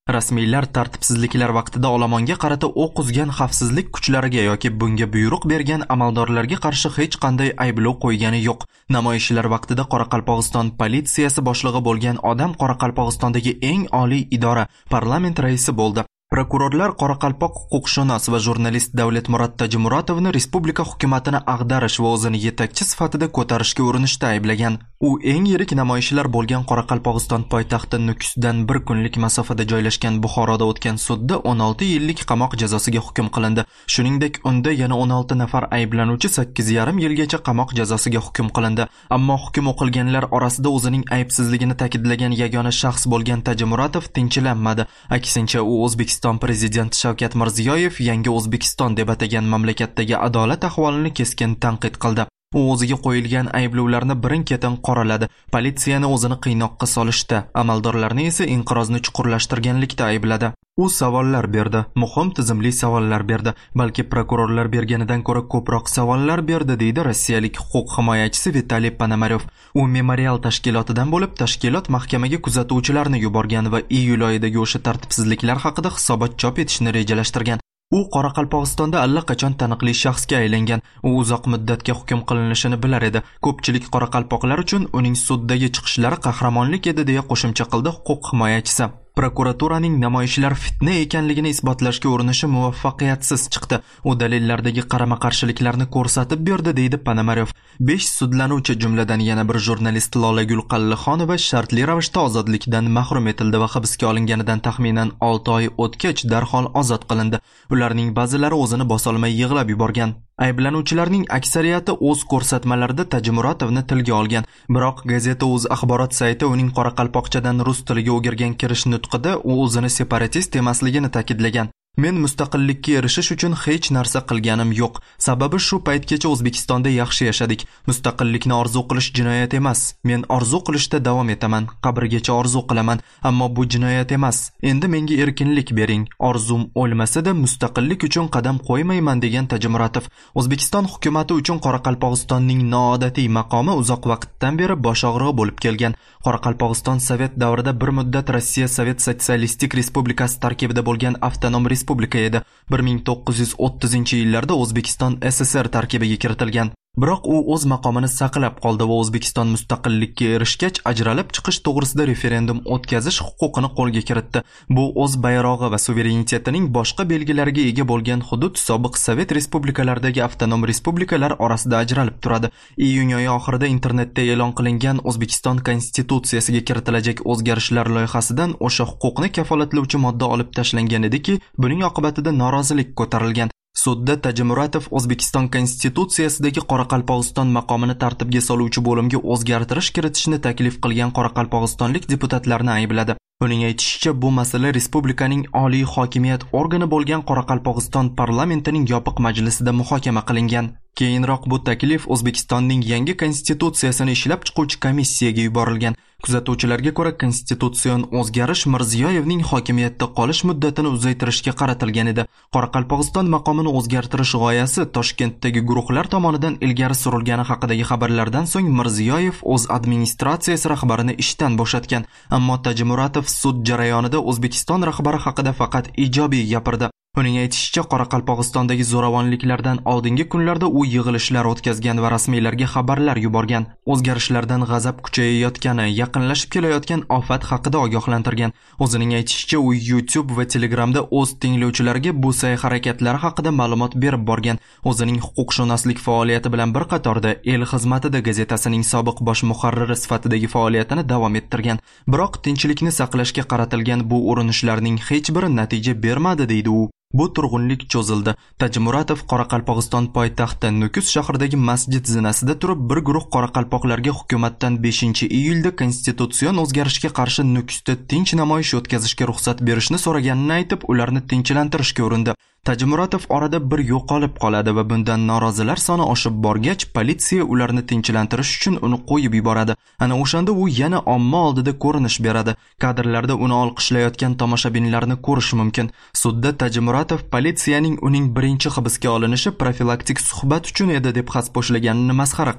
Rasmiylar tartibsizliklar vaqtida olomonga qarata o'q uzgan xavfsizlik kuchlariga yoki bunga buyruq bergan amaldorlarga qarshi hech qanday ayblov qo'ygani yo'q. Namoyishlar vaqtida Qoraqalpog'iston politsiyasi boshlig'i bo'lgan odam Qoraqalpog'istondagi eng oliy idora, parlament raisi bo'ldi. Prokurorlar Qoraqalpoq huquqshunos va jurnalist Davletmurod Tajimuratovni respublika hukumatini ag'darish va o'zini yetakchi sifatida ko'tarishga urinishda ayblagan. U eng yirik namoyishlar bo'lgan Qoraqalpog'iston poytaxti Nukusdan bir kunlik masofada joylashgan Buxoroda o'tgan sudda o'n olti yillik qamoq jazosiga hukm qilindi. Shuningdek, unda yana o'n olti nafar ayblanuvchi sakkiz yarim yilgacha qamoq jazosiga hukm qilindi. Ammo hukm o'qilganlar orasida o'zining aybsizligini ta'kidlagan yagona shaxs bo'lgan Tajimuratov tinchlanmadi. Aksincha, u O'zbekiston prezidenti Shavkat Mirziyoyev yangi O'zbekiston deb atagan mamlakatdagi adolat ahvolini keskin tanqid qildi. U o'ziga qo'yilgan ayblovlarni birin-ketin qoraladi. Politsiyani o'zini qiynoqqa solishda, amaldorlarni esa inqirozni chuqurlashtirganlikda aybladi. U savollar berdi, muhim tizimli savollar berdi, balki prokurorlar berganidan ko'ra ko'proq savollar berdi, deydi rossiyalik huquq himoyachisi Vitaliy Ponomaryov. U memorial tashkilotidan bo'lib, tashkilot mahkamaga kuzatuvchilarni yuborgan va iyul oyidagi o'sha tartibsizliklar haqida hisobot chop etishni rejalashtirgan. U Qoraqalpog'istonda allaqachon taniqli shaxsga aylangan. U uzoq muddatga hukm qilinishini bilar edi. Ko'pchilik qoraqalpoqlar uchun uning suddagi chiqishlari qahramonlik edi, deya qo'shimcha qildi huquq himoyachisi. Prokuraturaning namoyishlar fitna ekanligini isbotlashga urinishi muvaffaqiyatsiz chiqdi. U dalillardagi qarama-qarshiliklarni ko'rsatib berdi, deydi Ponomaryov. besh sudlanuvchi, jumladan yana bir jurnalist Lolagul Qallixonova shartli ravishda ozodlikdan mahrum etildi va hibsga olinganidan taxminan olti oy o'tgach darhol ozod qilindi. Ularning ba'zilari o'zini bosolmay yig'lab yuborgan. Ayblanuvchilarning aksariyati o'z ko'rsatmalarida Tajimuratovni tilga olgan. Biroq gazeta o'z axborot sayti uning qoraqalpoqchadan rus tiliga o'girgan kirish nutqida u o'zini separatist emasligini ta'kidlagan. Men mustaqillikka erishish uchun hech narsa qilganim yo'q. Sababi shu paytgacha O'zbekistonda yaxshi yashadik. Mustaqillikni orzu qilish jinoyat emas. Men orzu qilishda davom etaman. Qabrgacha orzu qilaman, ammo bu jinoyat emas. Endi menga erkinlik bering. Orzum o'lmasa-da mustaqillik uchun qadam qo'ymayman, degan Tajimuratov. O'zbekiston hukumatı uchun Qoraqalpog'istonning noodatiy maqomi uzoq vaqtdan beri bosh og'rig'i bo'lib kelgan. Qoraqalpog'iston Sovet davrida bir muddat Rossiya Sovet Sotsialistik Respublikasi tarkibida bo'lgan avtonom respublika edi. bir ming to'qqiz yuz o'ttizinchi yillarda O'zbekiston S S R tarkibiga kiritilgan. Biroq u o'z maqomini saqlab qoldi va O'zbekiston mustaqillikka erishgach ajralib chiqish to'g'risida referendum o'tkazish huquqini qo'lga kiritdi. Bu o'z bayrog'i va suverenitetining boshqa belgilariga ega bo'lgan hudud sobiq Sovet respublikalaridagi avtonom respublikalar orasida ajralib turadi. Iyun oyi oxirida internetda e'lon qilingan O'zbekiston konstitutsiyasiga kiritilajak o'zgarishlar loyihasidan o'sha huquqni kafolatlovchi modda olib tashlangan ediki, buning oqibatida norozilik ko'tarilgan. Sudda Tajimuratov O'zbekiston konstitutsiyasidagi Qoraqalpog'iston maqomini tartibga soluvchi bo'limga o'zgartirish kiritishni taklif qilgan qoraqalpog'istonlik deputatlarni aybladi. Uning aytishicha, bu masala respublikaning oliy hokimiyat organi bo'lgan Qoraqalpog'iston parlamentining yopiq majlisida muhokama qilingan. Keyinroq bu taklif O'zbekistonning yangi konstitutsiyasini ishlab chiquvchi komissiyaga yuborilgan. Kuzatuvchilarga ko'ra, konstitutsion o'zgarish Mirziyoyevning hokimiyatda qolish muddatini uzaytirishga qaratilgan edi. Qoraqalpog'iston maqomini o'zgartirish g'oyasi Toshkentdagi guruhlar tomonidan ilgari surilgani haqidagi xabarlardan so'ng Mirziyoyev o'z administratsiyasi rahbarini ishdan bo'shatgan. Ammo Tajimuratov sud jarayonida O'zbekiston rahbari haqida faqat ijobiy gapirdi. Uning aytishicha, Qoraqalpog'istondagi zo'ravonliklardan oldingi kunlarda u yig'ilishlar o'tkazgan va rasmiylarga xabarlar yuborgan. O'zgarishlardan g'azab kuchayayotgani, yaqinlashib kelayotgan ofat haqida ogohlantirgan. O'zining aytishicha, u YouTube va Telegramda o'z tinglovchilariga bu sa'y-harakatlari haqida ma'lumot berib borgan. O'zining huquqshunoslik faoliyati bilan bir qatorda El xizmatida gazetasining sobiq bosh muharriri sifatidagi faoliyatini davom ettirgan. Biroq tinchlikni saqlashga qaratilgan bu urinishlarning hech biri natija bermadi, deydi u. Bu turg'unlik cho'zildi. Tajimuratov Qoraqalpog'iston poytaxti Nukus shahridagi masjid zinasida turib bir guruh qoraqalpoqlarga hukumatdan beshinchi iyulda konstitutsion o'zgarishga qarshi Nukusda tinch namoyish o'tkazishga ruxsat berishni so'raganini aytib, ularni tinchlantirishga urindi. Tajimuratov orada bir yo'qolib qoladi va bundan norozilar soni oshib borgach, politsiya ularni tinchlantirish uchun uni qo'yib yuboradi. Ana o'shanda u yana omma oldida ko'rinish beradi. Kadrlarda uni olqishlayotgan tomoshabinlarni ko'rish mumkin. Sudda Tajimuratov politsiyaning uning birinchi hibsga olinishi profilaktik suhbat uchun edi deb xaspo'shlaganini masxara qildi.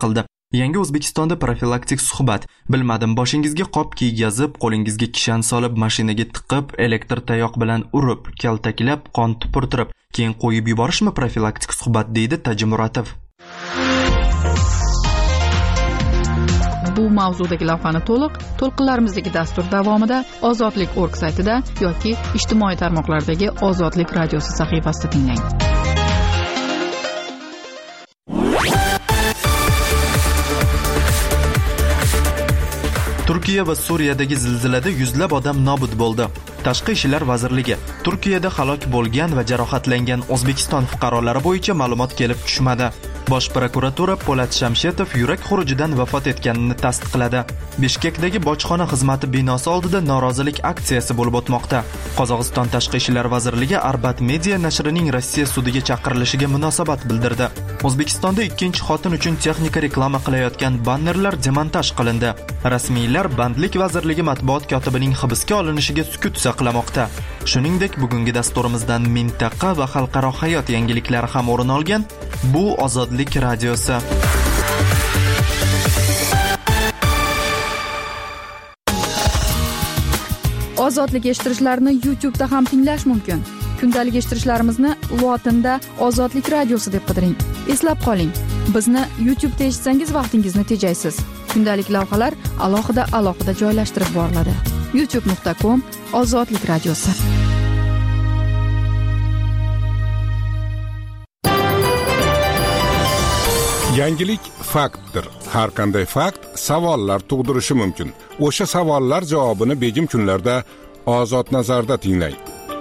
Yangi O'zbekistonda profilaktik suhbat. Bilmadim, boshingizga qop kiygazib, qo'lingizga kishan solib, mashinaga tiqib, elektr tayoq bilan urib, kaltaklab, qon tupurtirib, keyin qo'yib yuborishmi profilaktik suhbat, deydi Tajimuratov. Bu mavzudagi lavhani to'liq to'lqinlarimizdagi dastur davomida Ozodlik org saytida yoki ijtimoiy tarmoqlardagi Ozodlik radiosi sahifasida tinglang. Turkiya va Suriyadagi zilzilada yuzlab odam nobud bo'ldi. Tashqi ishlar vazirligi Turkiyada halok bo'lgan va jarohatlangan O'zbekiston fuqarolari bo'yicha ma'lumot kelib tushmadi. Bosh prokuratura Po'lat Shamshetov yurak xurujidan vafot etganini tasdiqladi. Bishkekdagi bojxona xizmati binosi oldida norozilik aksiyasi bo'lib o'tmoqda. Qozog'iston Tashqi ishlar vazirligi Arbat Media nashrining Rossiya sudiga chaqirilishiga munosabat bildirdi. O'zbekistonda ikkinchi xotin uchun texnika reklama qilayotgan bannerlar demontaj qilindi. Rasmiylar Bandlik vazirligi matbuot kotibining hibsga olinishiga sukut saqlamoqda. Shuningdek, bugungi dasturimizdan mintaqa va xalqaro hayot yangiliklari ham o'rin olgan. Bu Ozodlik radiosi. Ozodlik eshittirishlarini YouTube'da ham tinglash mumkin. Kundalik eshittirishlarimizni lotinda Ozodlik radiosi deb qidiring. Eslab qoling, bizni YouTube'da eshitsangiz vaqtingizni tejaysiz. Kundalik lavhalar alohida-alohida joylashtirib boriladi. youtube nuqta com Ozodlik radiosi. Yangilik faktdir. Har qanday fakt savollar tug'dirishi mumkin. O'sha savollar javobini begim kunlarda Ozod nazarda tinglang.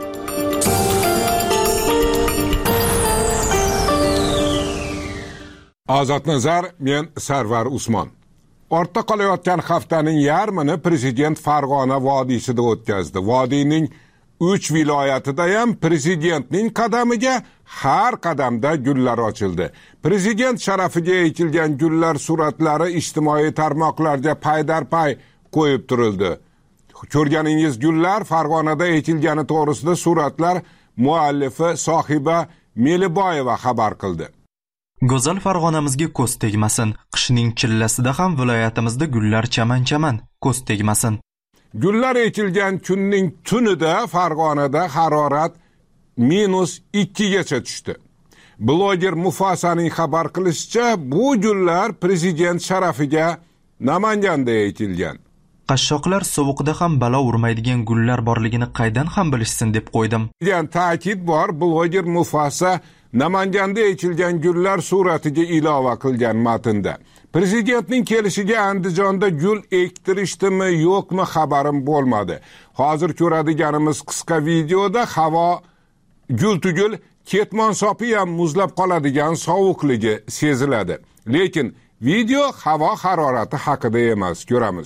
Ozod nazar, men Sarvar Usmon. Ortda qolayotgan haftaning yarmini prezident Farg'ona vodiysida o'tkazdi. Vodiyning uch viloyatida ham prezidentning qadamiga har qadamda gullar ochildi. Prezident sharafiga ekilgan gullar suratlari ijtimoiy tarmoqlarga paydarpay qo'yib turildi. Ko'rganingiz gullar Farg'onada ekilgani to'g'risida suratlar muallifi Sohiba Meliboyeva xabar qildi. Go'zal Farg'onamizga ko'z tegmasin. Qishning chillasida ham viloyatimizda gullar chaman-chaman, ko'z tegmasin. Gullar ekilgan kunning tunida Farg'onada harorat minus ikki gacha tushdi. Bloger Mufasaning xabar qilishicha, bu gullar prezident sharafiga Namanganda ekilgan. Qashshoqlar sovuqda ham balo urmaydigan gullar borligini qaydan ham bilishsin deb qo'ydim. degan ta'kid bor. Bloger Mufasa Namanganda ekilgan gullar suratiga ilova qilgan matnda. Prezidentning kelishiga Andijonda gul ektirishdimi yo'qmi xabarim bo'lmadi. Hozir ko'radiganimiz qisqa videoda havo gul tugul ketmon sopi ham muzlab qoladigan sovuqligi seziladi. Lekin video havo harorati haqida emas, ko'ramiz.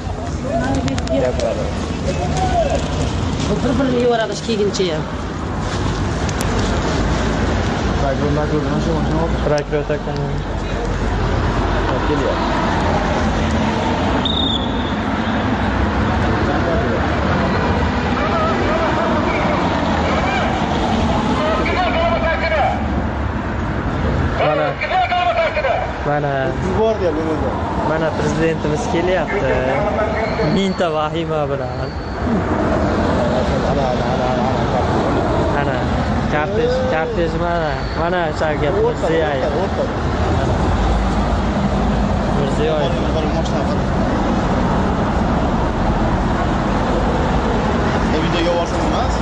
Bir-birini yuvaradish kelguncha ham. Prokurator kanal. Kelyapti. Mana mana mana prezidentimiz kelyapti. Minta vahima bilan. Ana kartej kartej mana mana Shavkat Mirziyoyev. Mirziyoyev. Videoga boshqa emas.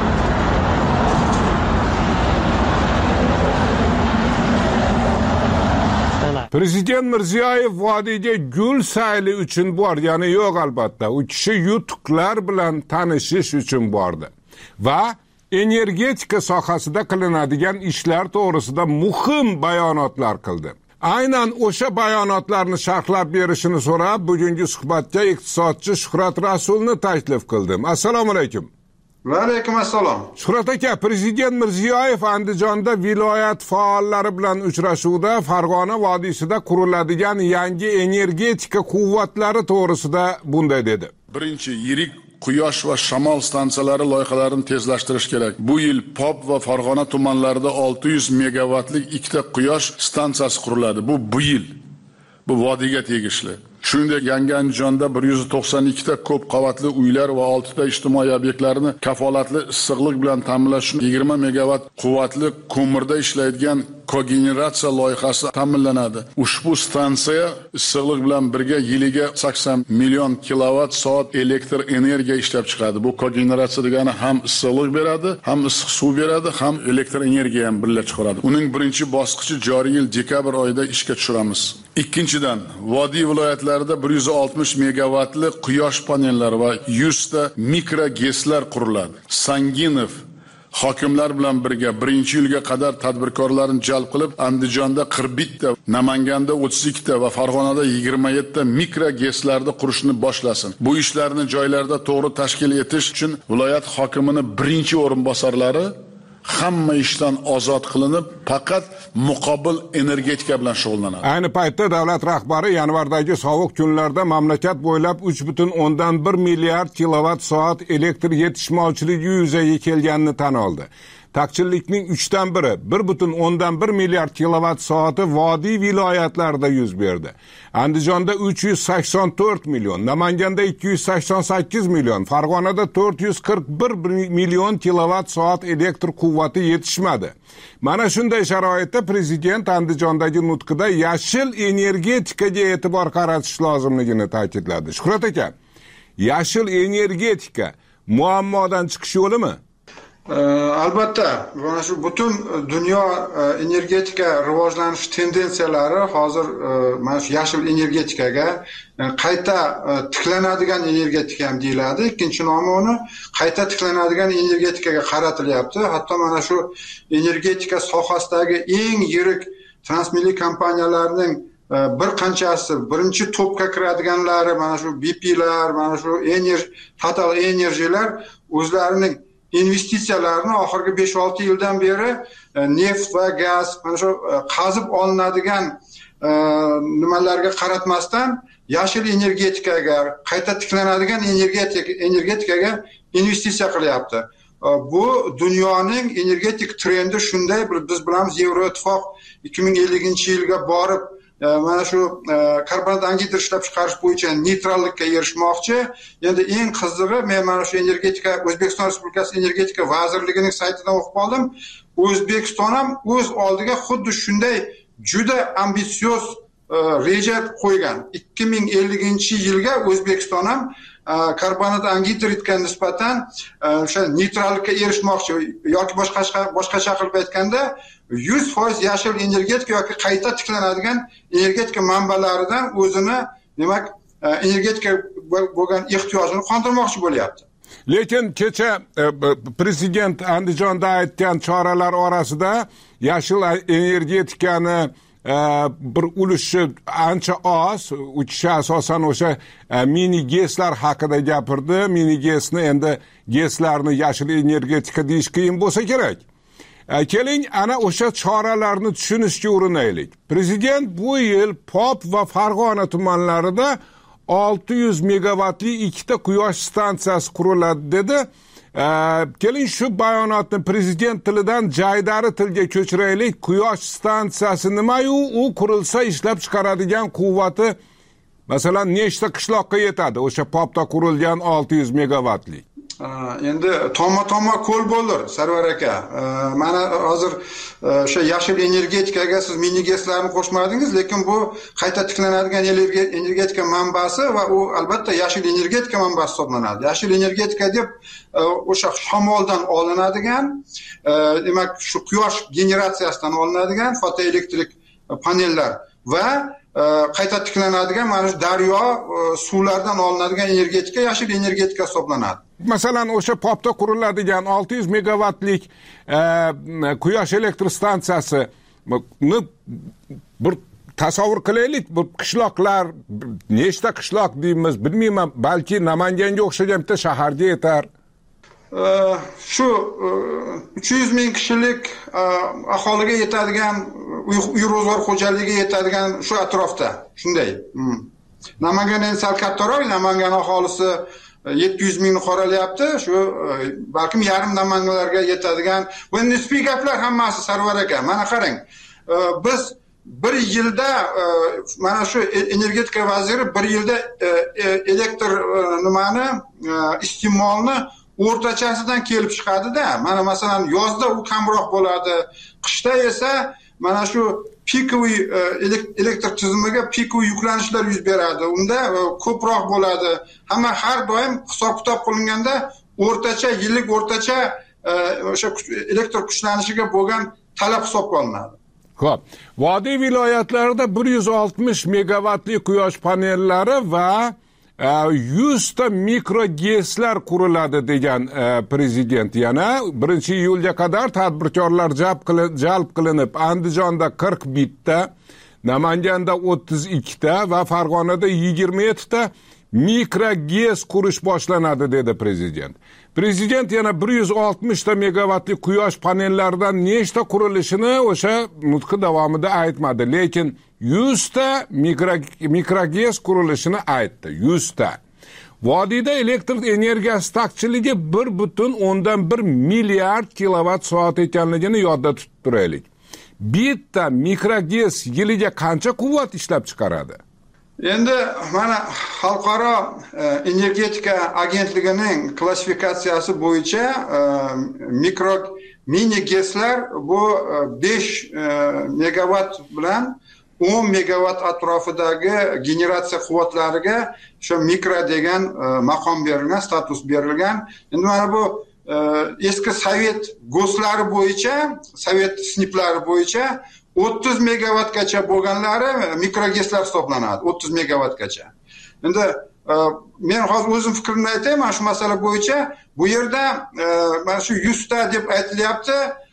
Prezident Mirziyoyev vodiyga gul sayli uchun borgani yo'q albatta. U kishi yutuqlar bilan tanishish uchun bordi va energetika sohasida qilinadigan ishlar to'g'risida muhim bayonotlar qildi. Aynan o'sha bayonotlarni sharhlab berishini so'rab, bugungi suhbatga iqtisodchi Shuhrat Rasulni taklif qildim. Assalomu alaykum. Va alaykum assalom. Shuhrat aka, prezident Mirziyoyev Andijonda viloyat faollari bilan uchrashuvda Farg'ona vodiysida quriladigan yangi energetika quvvatlari to'g'risida bunday dedi. Birinchi yirik quyosh va shamol stansiyalari loyihalarini tezlashtirish kerak. Bu yil Pop va Farg'ona tumanlarida olti yuz megavatlik ikkita quyosh stansiyasi quriladi. Bu bu yil. bu vodiyga tegishli. Shuningdek, Yangi Andijonda bir yuz to'qson ikki ta ko'p qavatli uylar va olti ta ijtimoiy obyektlarni kafolatli issiqlik bilan ta'minlash uchun yigirma megavat quvvatli ko'mirda ishlaydigan kogeneratsiya loyihasi ta'minlanadi. Ushbu stansiya issiqlik bilan birga yiliga sakson million kilovat soat elektr energiya ishlab chiqadi. Bu kogeneratsiya degani ham issiqlik beradi, ham issiq suv beradi, ham elektr energiya ham birga chiqaradi. Uning birinchi bosqichi joriy yil dekabr oyida ishga tushiramiz. Ikkinchidan, vodiy viloyatlarida bir yuz oltmish megavatli quyosh panellari va yuz ta mikro GESlar quriladi. Sanginov hokimlar bilan birga birinchi yilga qadar tadbirkorlarni jalb qilib, Andijonda qirq bir ta, Namanganda o'ttiz ikki ta va Farg'onada yigirma yetti ta mikro GESlarni qurishni boshlasin. Bu ishlarni joylarda to'g'ri tashkil etish uchun viloyat hokimining birinchi o'rinbosarlari hamma ishdan ozod qilinib, faqat muqobil energetika bilan shug'ullanadi. Ayni paytda davlat rahbari yanvardagi sovuq kunlarda mamlakat bo'ylab uch butun o'ndan bir milliard kilovat soat elektr yetishmovchiligi yuzaga kelganini tan oldi. Taqchillikning uchdan biri, bir butun o'ndan bir milliard kilovat soati vodiy viloyatlarida yuz berdi. Andijonda uch yuz sakson to'rt million, Namanganda ikki yuz sakson sakkiz million, Farg'onada to'rt yuz qirq bir million kilovat soat elektr quvvati yetishmadi. Mana shunday sharoitda prezident Andijondagi nutqida yashil energetikaga e'tibor qaratish lozimligini ta'kidladi. Shuhrat aka, yashil energetika muammodan chiqish yo'limi? Albatta, mana shu butun dunyo energetika rivojlanish tendensiyalari hozir mana shu yashil energetikaga qayta tiklanadigan energetika ham deyiladi. Ikkinchi nomi uni qayta tiklanadigan energetikaga qaratilyapti. Hatto mana shu energetika sohasidagi eng yirik transmilliy kompaniyalarining bir qanchasi birinchi topga kiradiganlari mana shu B P'lar, mana shu Energy, Total Energy'lar o'zlarining investitsiyalarni oxirgi besh olti yildan beri neft va gaz, mana shu qazib olinadigan nimalarga qaratmasdan yashil energetikaga, qayta tiklanadigan energetika energetikaga investitsiya qilyapti. Bu dunyoning energetik trendi shunday, biz bilamiz Yevroittifoq ikki ming ellinchi yilga borib mana shu karbon angidrid ishlab chiqarish bo'yicha neytrallikka erishmoqchi. Endi eng qizig'i, men mana shu energetika O'zbekiston Respublikasi energetika vazirligining saytidan o'qib oldim. O'zbekiston ham o'z oldiga xuddi shunday juda ambitsioz reja qo'ygan. ikki ming ellinchi yilga O'zbekiston ham karbonat angidridga nisbatan o'sha neytrallikka erishmoqchi yoki boshqa boshqacha qilib aytganda yuz foiz yashil energetika yoki qayta tiklanadigan energetika manbalaridan o'zini, demak, energetika bo'lgan ehtiyojini qondirmoqchi bo'lyapti. Lekin kecha prezident Andijonda aytgan choralar orasida yashil energetikani bir ulushi ancha oz, u kishi asosan o'sha mini GESlar haqida gapirdi. Mini GESni endi GESlarni yashil energetika deyish qiyin bo'lsa kerak. Keling, ana o'sha choralarni tushunishga urinaylik. Prezident bu yil Pop va Farg'ona tumanlarida olti yuz megavatli ikkita quyosh stansiyasi quriladi dedi. Keling, shu bayonotni prezident tilidan jaydari tilga ko'chiraylik. Quyosh stansiyasi nima-yu, u qurilsa ishlab chiqaradigan quvvati masalan nechta qishloqqa yetadi? O'sha Popda qurilgan olti yuz megavatli. Endi toma-toma ko'l bo'lur, Sarvar aka. Mana hozir o'sha yashil energetikaga siz mini GESlarni qo'shmadingiz, lekin bu qayta tiklanadigan energetika manbasi va u albatta yashil energetika manbasi hisoblanadi. Yashil energetika deb o'sha shamoldan olinadigan, demak, shu quyosh generatsiyasidan olinadigan fotoelektrik panellar va qayta tiklanadigan mana shu daryo suvlardan olinadigan energetika yashil energetika hisoblanadi. Masalan, o'sha Popda quriladigan olti yuz megavatlik quyosh elektr stansiyasini bir tasavvur qilaylik. Bu qishloqlar, nechta qishloq deymiz, bilmayman, balki Namanganga o'xshagan bitta shaharga yetar. Shu uch yuz ming kishilik aholiga yetadigan, uy ro'zg'or xo'jaligiga yetadigan shu atrofda, shunday. Namangandan sal kattaroq, Namangan aholisi yetti yuz mingni qoralyapti. Shu balkim yarim Namanganlarga yetadigan. Bu nisbiy gaplar hammasi, Sarvar aka. Mana qarang. Biz bir yilda mana shu energetika vaziri bir yilda elektr nimani iste'molni o'rtachasidan kelib chiqadi-da. Mana masalan yozda u kamroq bo'ladi, qishda esa mana shu pikoviy elektr tizimiga pikoviy yuklanishlar yuz beradi. Unda ko'proq bo'ladi. Hamma har doim hisob-kitob qilinganda o'rtacha yillik o'rtacha o'sha elektr kuchlanishiga bo'lgan talab hisobga olinadi. Xo'p, vodiy viloyatlarida bir yuz oltmish megavatli quyosh panellari va yuz ta mikrogeslar quriladi degan prezident. Yana birinchi iyulga qadar tadbirkorlar jalb qilinib, Andijonda qirq bitta, Namanganda o'ttiz ikkita va Farg'onada yigirma yettita mikrogez qurish boshlanadi dedi prezident. Prezident yana bir yuz oltmish ta megavatli quyosh panellaridan nechta qurilishini o'sha nutqi davomida aytmadi, lekin yuz ta mikrogez qurilishini aytdi. yuz ta. Vodiyda elektr energiyasi taqchilligi bir butun o'ndan bir milliard kilovat soat ekanligini yodda tutib turaylik. Bitta mikrogez yiliga qancha quvvat ishlab chiqaradi? Endi mana xalqaro energetika agentligining klassifikatsiyasi bo'yicha mikro mini gezlar bu besh megavat bilan o'n megavat atrofidagi generatsiya quvvatlariga shu mikro degan maqom berilgan, status berilgan. Endi mana bu eski sovet go'slari bo'yicha, sovet sniplari bo'yicha o'ttiz megavatgacha bo'lganlari mikrogezlar hisoblanadi, o'ttiz megavatgacha. Endi men hozir o'zim fikrimni aytay, mana shu masala bo'yicha bu yerda mana shu yuz ta deb aytilyapti.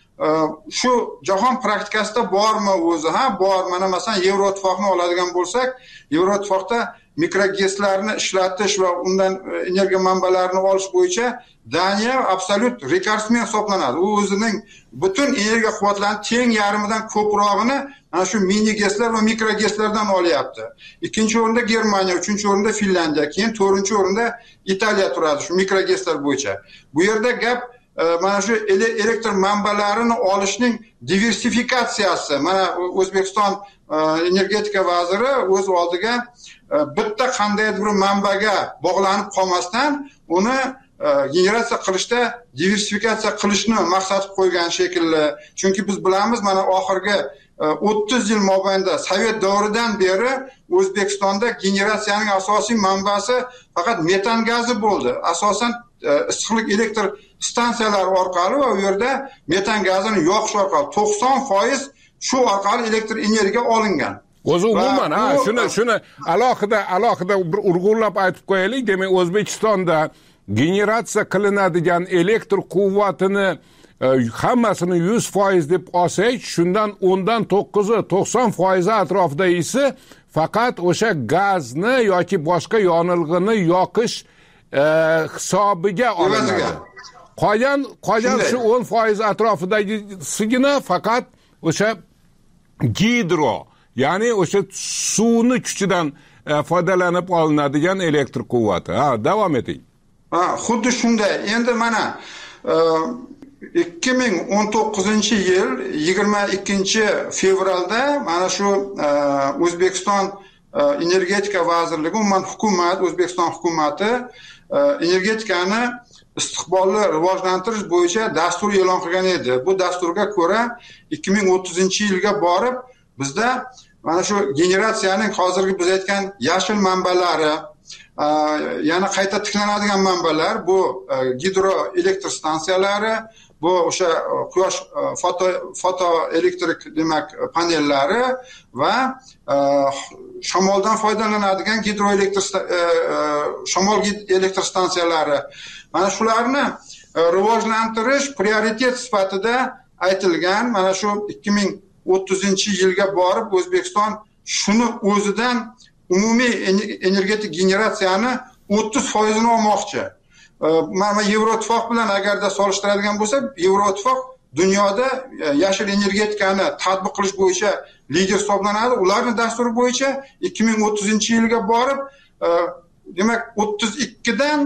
Shu jahon praktikasida bormi o'zi? Ha, bor. Mana masalan Yevroittifoqni oladigan bo'lsak, Yevroittifoqda mikrogezlarni ishlatish va undan energiya manbalarini olish bo'yicha Daniya absolyut rekordsmen hisoblanadi. U o'zining butun energiya quvvatlarini teng yarmidan ko'prog'ini mana shu mini gezlar va mikrogezlardan olyapti. Ikkinchi o'rinda Germaniya, uchinchi o'rinda Finlandiya, keyin to'rtinchi o'rinda Italiya turadi shu mikrogezlar bo'yicha. Bu yerda gap mana shu elektr manbalarini olishning diversifikatsiyasi. Mana O'zbekiston energetika vaziri o'z oldiga bitta qandaydir bir manbaga bog'lanib qolmasdan uni generatsiya qilishda diversifikatsiya qilishni maqsad qilib qo'ygan shekilli. Chunki biz bilamiz, mana oxirgi o'ttiz yil mobaynida sovet davridan beri O'zbekistonda generatsiyaning asosiy manbasi faqat metan gazi bo'ldi. Asosan issiqlik elektr stansiyalari orqali va u yerda metan gazini yoqish orqali to'qson foiz shu orqali elektr energiya olingan. O'zi umuman ha, shuni shuni alohida alohida bir urg'ulab aytib qo'yaylik. Demak, O'zbekistonda generatsiya qilinadigan elektr quvvatini hammasini yuz foiz deb olsak, shundan o'ndan to'qqizi to'qson foiz atrofida isi faqat o'sha gazni yoki boshqa yonilg'ini yoqish hisobiga olinadi. Qolgan qolgan shu o'n foiz atrofidagisigina faqat o'sha gidro, ya'ni o'sha suvni kuchidan foydalanib olinadigan elektr quvvati. Ha, davom eting. Ha, xuddi shunday. Endi mana ikki ming o'n to'qqizinchi yil yigirma ikkinchi fevralda mana shu O'zbekiston energetika vazirligi, umuman hukumat, O'zbekiston hukumati energetikani istiqbolli rivojlantirish bo'yicha dastur e'lon qilgan edi. Bu dasturga ko'ra ikki ming o'ttizinchi yilga borib bizda mana shu generatsiyaning hozirgi biz aytgan yashil manbalari, yana qayta tiklanadigan manbalar, bu gidroelektr stansiyalari, bu o'sha quyosh foto foto elektrik demak panellari va shamoldan foydalanadigan gidroelektr shamol elektr stansiyalari. Mana shularni rivojlantirish prioritet sifatida aytilgan. Mana shu ikki ming o'ttizinchi yilga borib O'zbekiston shuni o'zidan umumiy energetik generatsiyani o'ttiz foiz ni olmoqchi. Mana Yevroittifoq bilan agarda solishtiradigan bo'lsak, Yevroittifoq dunyoda yashil energetikani tatbiq qilish bo'yicha lider hisoblanadi. Ularning dasturi bo'yicha ikki ming o'ttizinchi yilga borib, demak o'ttiz ikkidan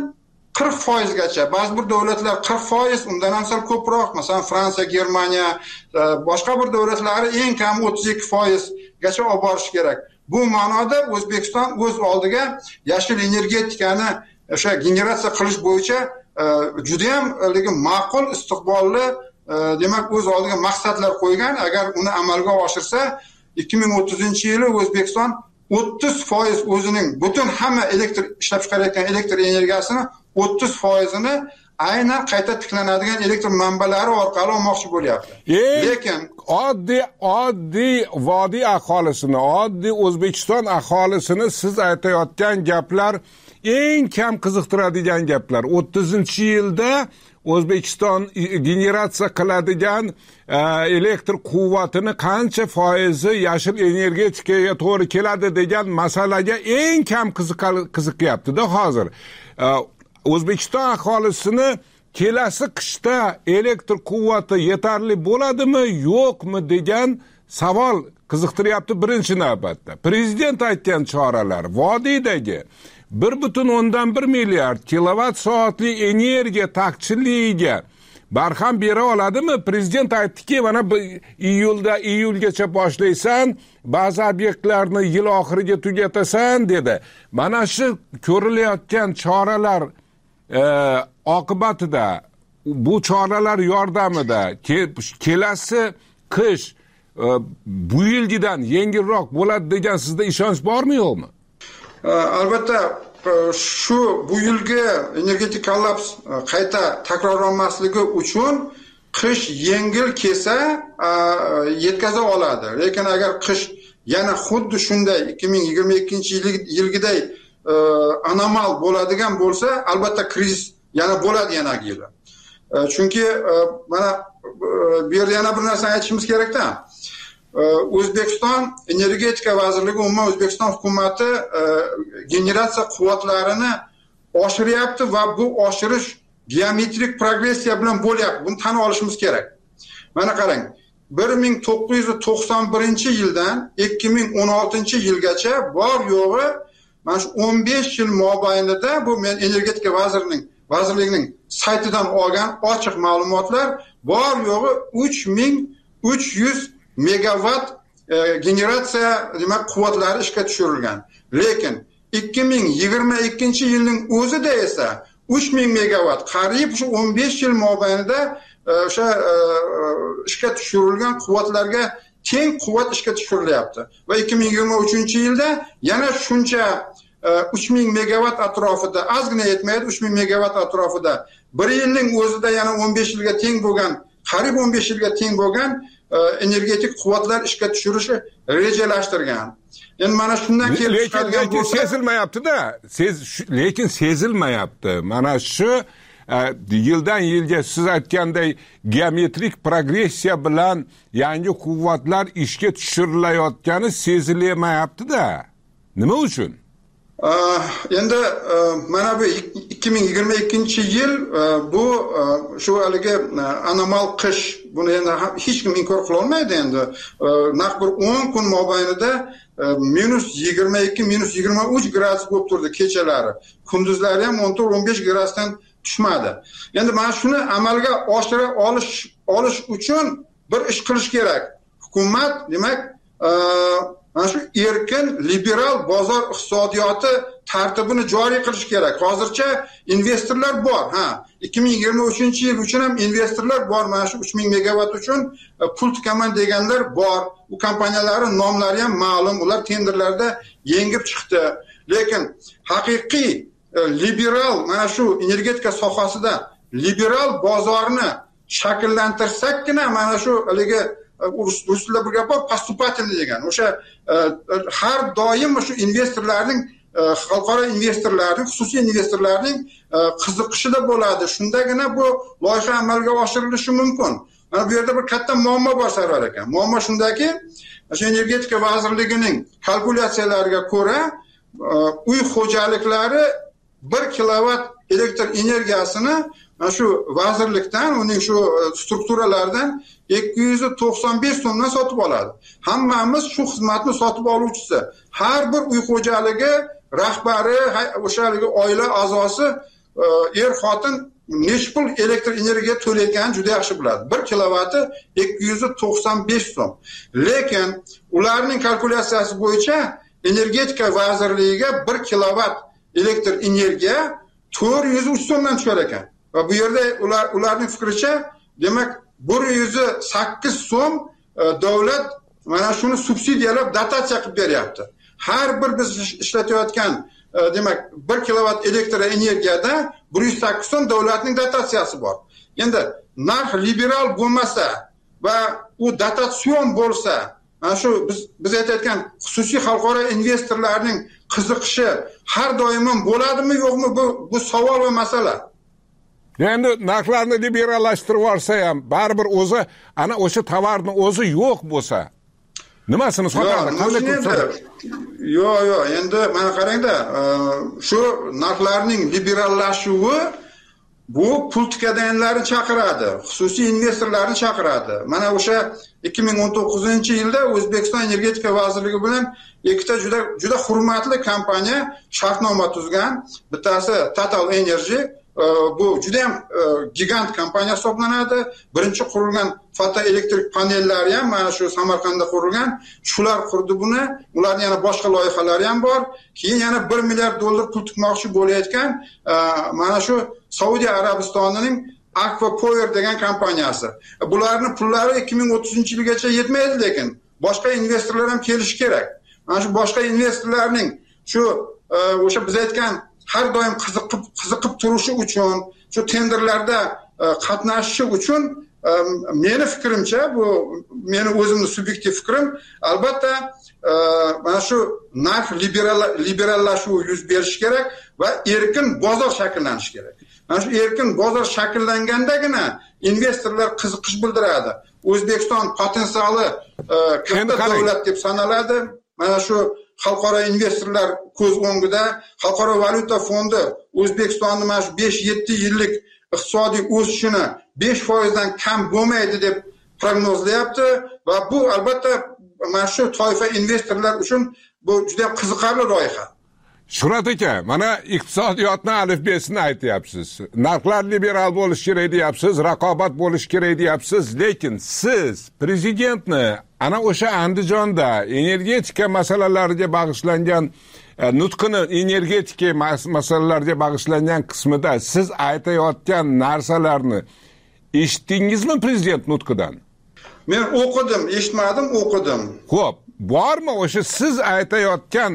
qirq foizgacha, ba'zi bir davlatlar qirq foiz, undan ham sal ko'proq, masalan Fransiya, Germaniya, boshqa bir davlatlari eng kam o'ttiz ikki foizgacha olib borish kerak. Bu ma'noda O'zbekiston o'z oldiga yashil energetikani o'sha generatsiya qilish bo'yicha juda ham ma'qul, istiqbolli, demak o'z oldiga maqsadlar qo'ygan. Agar uni amalga oshirsa, ikki ming o'ttizinchi yili O'zbekiston o'ttiz foiz o'zining butun hamma elektr ishlab chiqarayotgan elektr energiyasini o'ttiz foizini aynan qayta tiklanadigan elektr manbalari orqali olmoqchi bo'lyapti. Lekin oddiy oddiy vodiy aholisini, oddiy O'zbekiston aholisini siz aytayotgan gaplar eng kam qiziqtiradigan gaplar. o'ttizinchi yilda O'zbekiston generatsiya qiladigan elektr quvvatini qancha foizi yashil energetikaga to'g'ri keladi degan masalaga eng kam qiziqyapti-da hozir. O'zbekiston aholisini kelasi qishda elektr quvvati yetarli bo'ladimi, yo'qmi degan savol qiziqtiryapti birinchi navbatda. Prezident aytgan choralar vodiydagi bir butun o'ndan bir milliard kilovat soatli energiya taqchilligiga barham bera oladimi? Prezident aytdiki, mana iyulda iyulgacha boshlaysan, ba'zi obyektlarni yil oxiriga tugatasan dedi. Mana shu ko'rilayotgan choralar e, oqibatida, bu choralar yordamida kelasi qish e, bu yilgidan yengilroq bo'ladi degan sizda ishonch bormi, yo'qmi? Albatta, shu bu yilgi energetik kollaps qayta takrorlanmasligi uchun qish yengil kelsa yetkaza oladi. Lekin agar qish yana xuddi shunday ikki ming yigirma ikkinchi yilgiday anomal bo'ladigan bo'lsa, albatta krizis yana bo'ladi yana yili. Chunki mana bu yerda yana bir narsani aytishimiz kerak-da. O'zbekiston energetika vazirligi, umuman O'zbekiston hukumati generatsiya quvvatlarini oshiryapti va bu oshirish geometrik progressiya bilan bo'lyapti. Buni tan olishimiz kerak. Mana qarang, bir ming to'qqiz yuz to'qson birinchi yildan ikki ming o'n oltinchi yilgacha bor yo'g'i mana shu o'n besh yil mobaynida, bu men energetika vazirining vazirligining saytidan olgan ochiq ma'lumotlar, bor yo'g'i uch ming uch yuz megawatt e, generatsiya demak quvvatlari ishga tushirilgan. Lekin ikki ming yigirma ikkinchi yilning o'zida esa uch ming megawatt, qariyb shu o'n besh yil mobaynida o'sha e, ishga tushirilgan quvvatlarga teng quvvat ishga tushirilyapti. Va ikki ming yigirma uchinchi yilda yana shuncha e, uch ming megawatt atrofida, ozgina yetmaydi, uch ming megawatt atrofida bir yilning o'zida yana o'n besh yilga teng bo'lgan, qariyb o'n besh yilga teng bo'lgan energetik quvvatlar ishga tushirishi rejalashtirgan. Endi mana shundan kelib chiqadigan lekin sezilmayapti-da. Sez lekin sezilmayapti. Mana shu yildan yilga siz aytganday geometrik progressiya bilan yangi quvvatlar ishga tushirilayotgani sezilmayapti-da. Nima uchun? Endi mana bu ikki ming yigirma ikkinchi yil bu shu haligi anomal qish, buni endi hech kim inkor qila olmaydi. Endi naq bir o'n kun mobaynida minus yigirma ikki minus yigirma uch gradus bo'lib turdi kechalari, kunduzlari ham o'n to'rt o'n besh gradusdan tushmadi. Endi mana shuni amalga oshira olish olish uchun bir ish qilish kerak. Hukumat demak mana shu erkin liberal bozor iqtisodiyoti tartibini joriy qilish kerak. Hozircha investorlar bor. Ha, ikki ming yigirma uchinchi yil uchun ham investorlar bor. Mana shu uch ming megawatt uchun pul tikaman deganlar bor. U kompaniyalarning nomlari ham ma'lum. Ular tenderlarda yengib chiqdi. Lekin haqiqiy liberal mana shu energetika sohasida liberal bozorni shakllantirsakkina mana shu haligi ruslar bir gap bor, поступательный degan. O'sha har doim shu investorlarning, xalqaro investorlarning, xususiy investorlarning qiziqishida bo'ladi. Shundagina bu loyiha amalga oshirilishi mumkin. Mana bu yerda bir katta muammo bor Sarvar aka. Muammo shundaki, o'sha energetika vazirligining kalkulyatsiyalariga ko'ra, uy xo'jaliklari bir kilovat elektr energiyasini mana shu vazirlikdan, uning shu strukturalaridan ikki yuz to'qson besh so'mdan sotib oladi. Hammamiz shu xizmatni sotib oluvchisi. Har bir uy xo'jaligi rahbari, o'sha oila a'zosi er xotin necha pul elektr energiya to'layotganini juda yaxshi biladi. bir kilovati ikki yuz to'qson besh so'm. Lekin ularning kalkulyatsiyasi bo'yicha energetika vazirligiga bir kilovat elektr energiya to'rt yuz uch so'mdan tushar ekan. Va bu yerda ular ularning fikricha, demak bir yuz sakkiz so'm davlat mana shuni subsidiyalab dotatsiya qilib beryapti. Har bir biz ishlatayotgan demak bir kilovat elektr energiyada bir yuz sakkiz so'm davlatning dotatsiyasi bor. Endi narx liberal bo'lmasa va u dotatsion bo'lsa, mana shu biz biz aytayotgan xususiy xalqaro investorlarning qiziqishi har doim bo'ladimi yo'qmi, bu bu savol va masala. Endi narxlarni liberallashtirib olsa ham baribir o'zi ana o'sha tovarni o'zi yo'q bo'lsa nimasini sotadi? Qanday qilib? Yo'q, yo'q, endi mana qarangda, shu narxlarning liberallashuvi bu pul tikadiganlarni chaqiradi, xususiy investorlarni chaqiradi. Mana o'sha ikki ming o'n to'qqizinchi yilda O'zbekiston Energetika vazirligi bilan ikkita juda juda hurmatli kompaniya shartnoma tuzgan. Bittasi Total Energy, bu juda ham gigant kompaniya hisoblanadi. Birinchi qurilgan fotoelektrik panellari ham mana shu Samarqandda qurilgan. Shular qurdi buni. Ularning yana boshqa loyihalari ham bor. Keyin yana bir milliard dollar pul tikmoqchi bo'layotgan mana shu Saudiya Arabistonining Aqua Power degan kompaniyasi. Bularning pullari ikki ming o'ttizinchi yilgacha yetmaydi, lekin boshqa investorlar ham kelishi kerak. Mana shu boshqa investorlarning shu o'sha biz aytgan har doim qiziqib qiziqib turishi uchun, shu tenderlarda qatnashishi uchun meni fikrimcha, bu meni o'zimning subyektiv fikrim, albatta mana shu narx liberallashuvi yuz berishi kerak va erkin bozor shakllanishi kerak. Mana shu erkin bozor shakllangandagina investorlar qiziqish bildiradi. O'zbekiston potensiali katta davlat deb sanaladi. Mana shu xalqaro investorlar ko'z o'ngida Xalqaro valyuta fondi O'zbekistonni mana shu besh yetti yillik iqtisodiy o'sishini besh foiz dan kam bo'lmaydi deb prognozlayapti va bu albatta mana shu toifa investorlar uchun bu juda qiziqarli loyiha. Shuhrat aka, mana iqtisodiyotni alifbesini aytyapsiz. Narxlar liberal bo'lishi kerak deyapsiz, raqobat bo'lishi kerak deyapsiz, lekin siz prezidentni ana o'sha Andijonda energetika masalalariga bag'ishlangan nutqini energetika masalalariga bag'ishlangan qismida siz aytayotgan narsalarni eshitdingizmi prezident nutqidan? Men o'qidim, eshitmadim, o'qidim. Xo'p, bormi o'sha siz aytayotgan,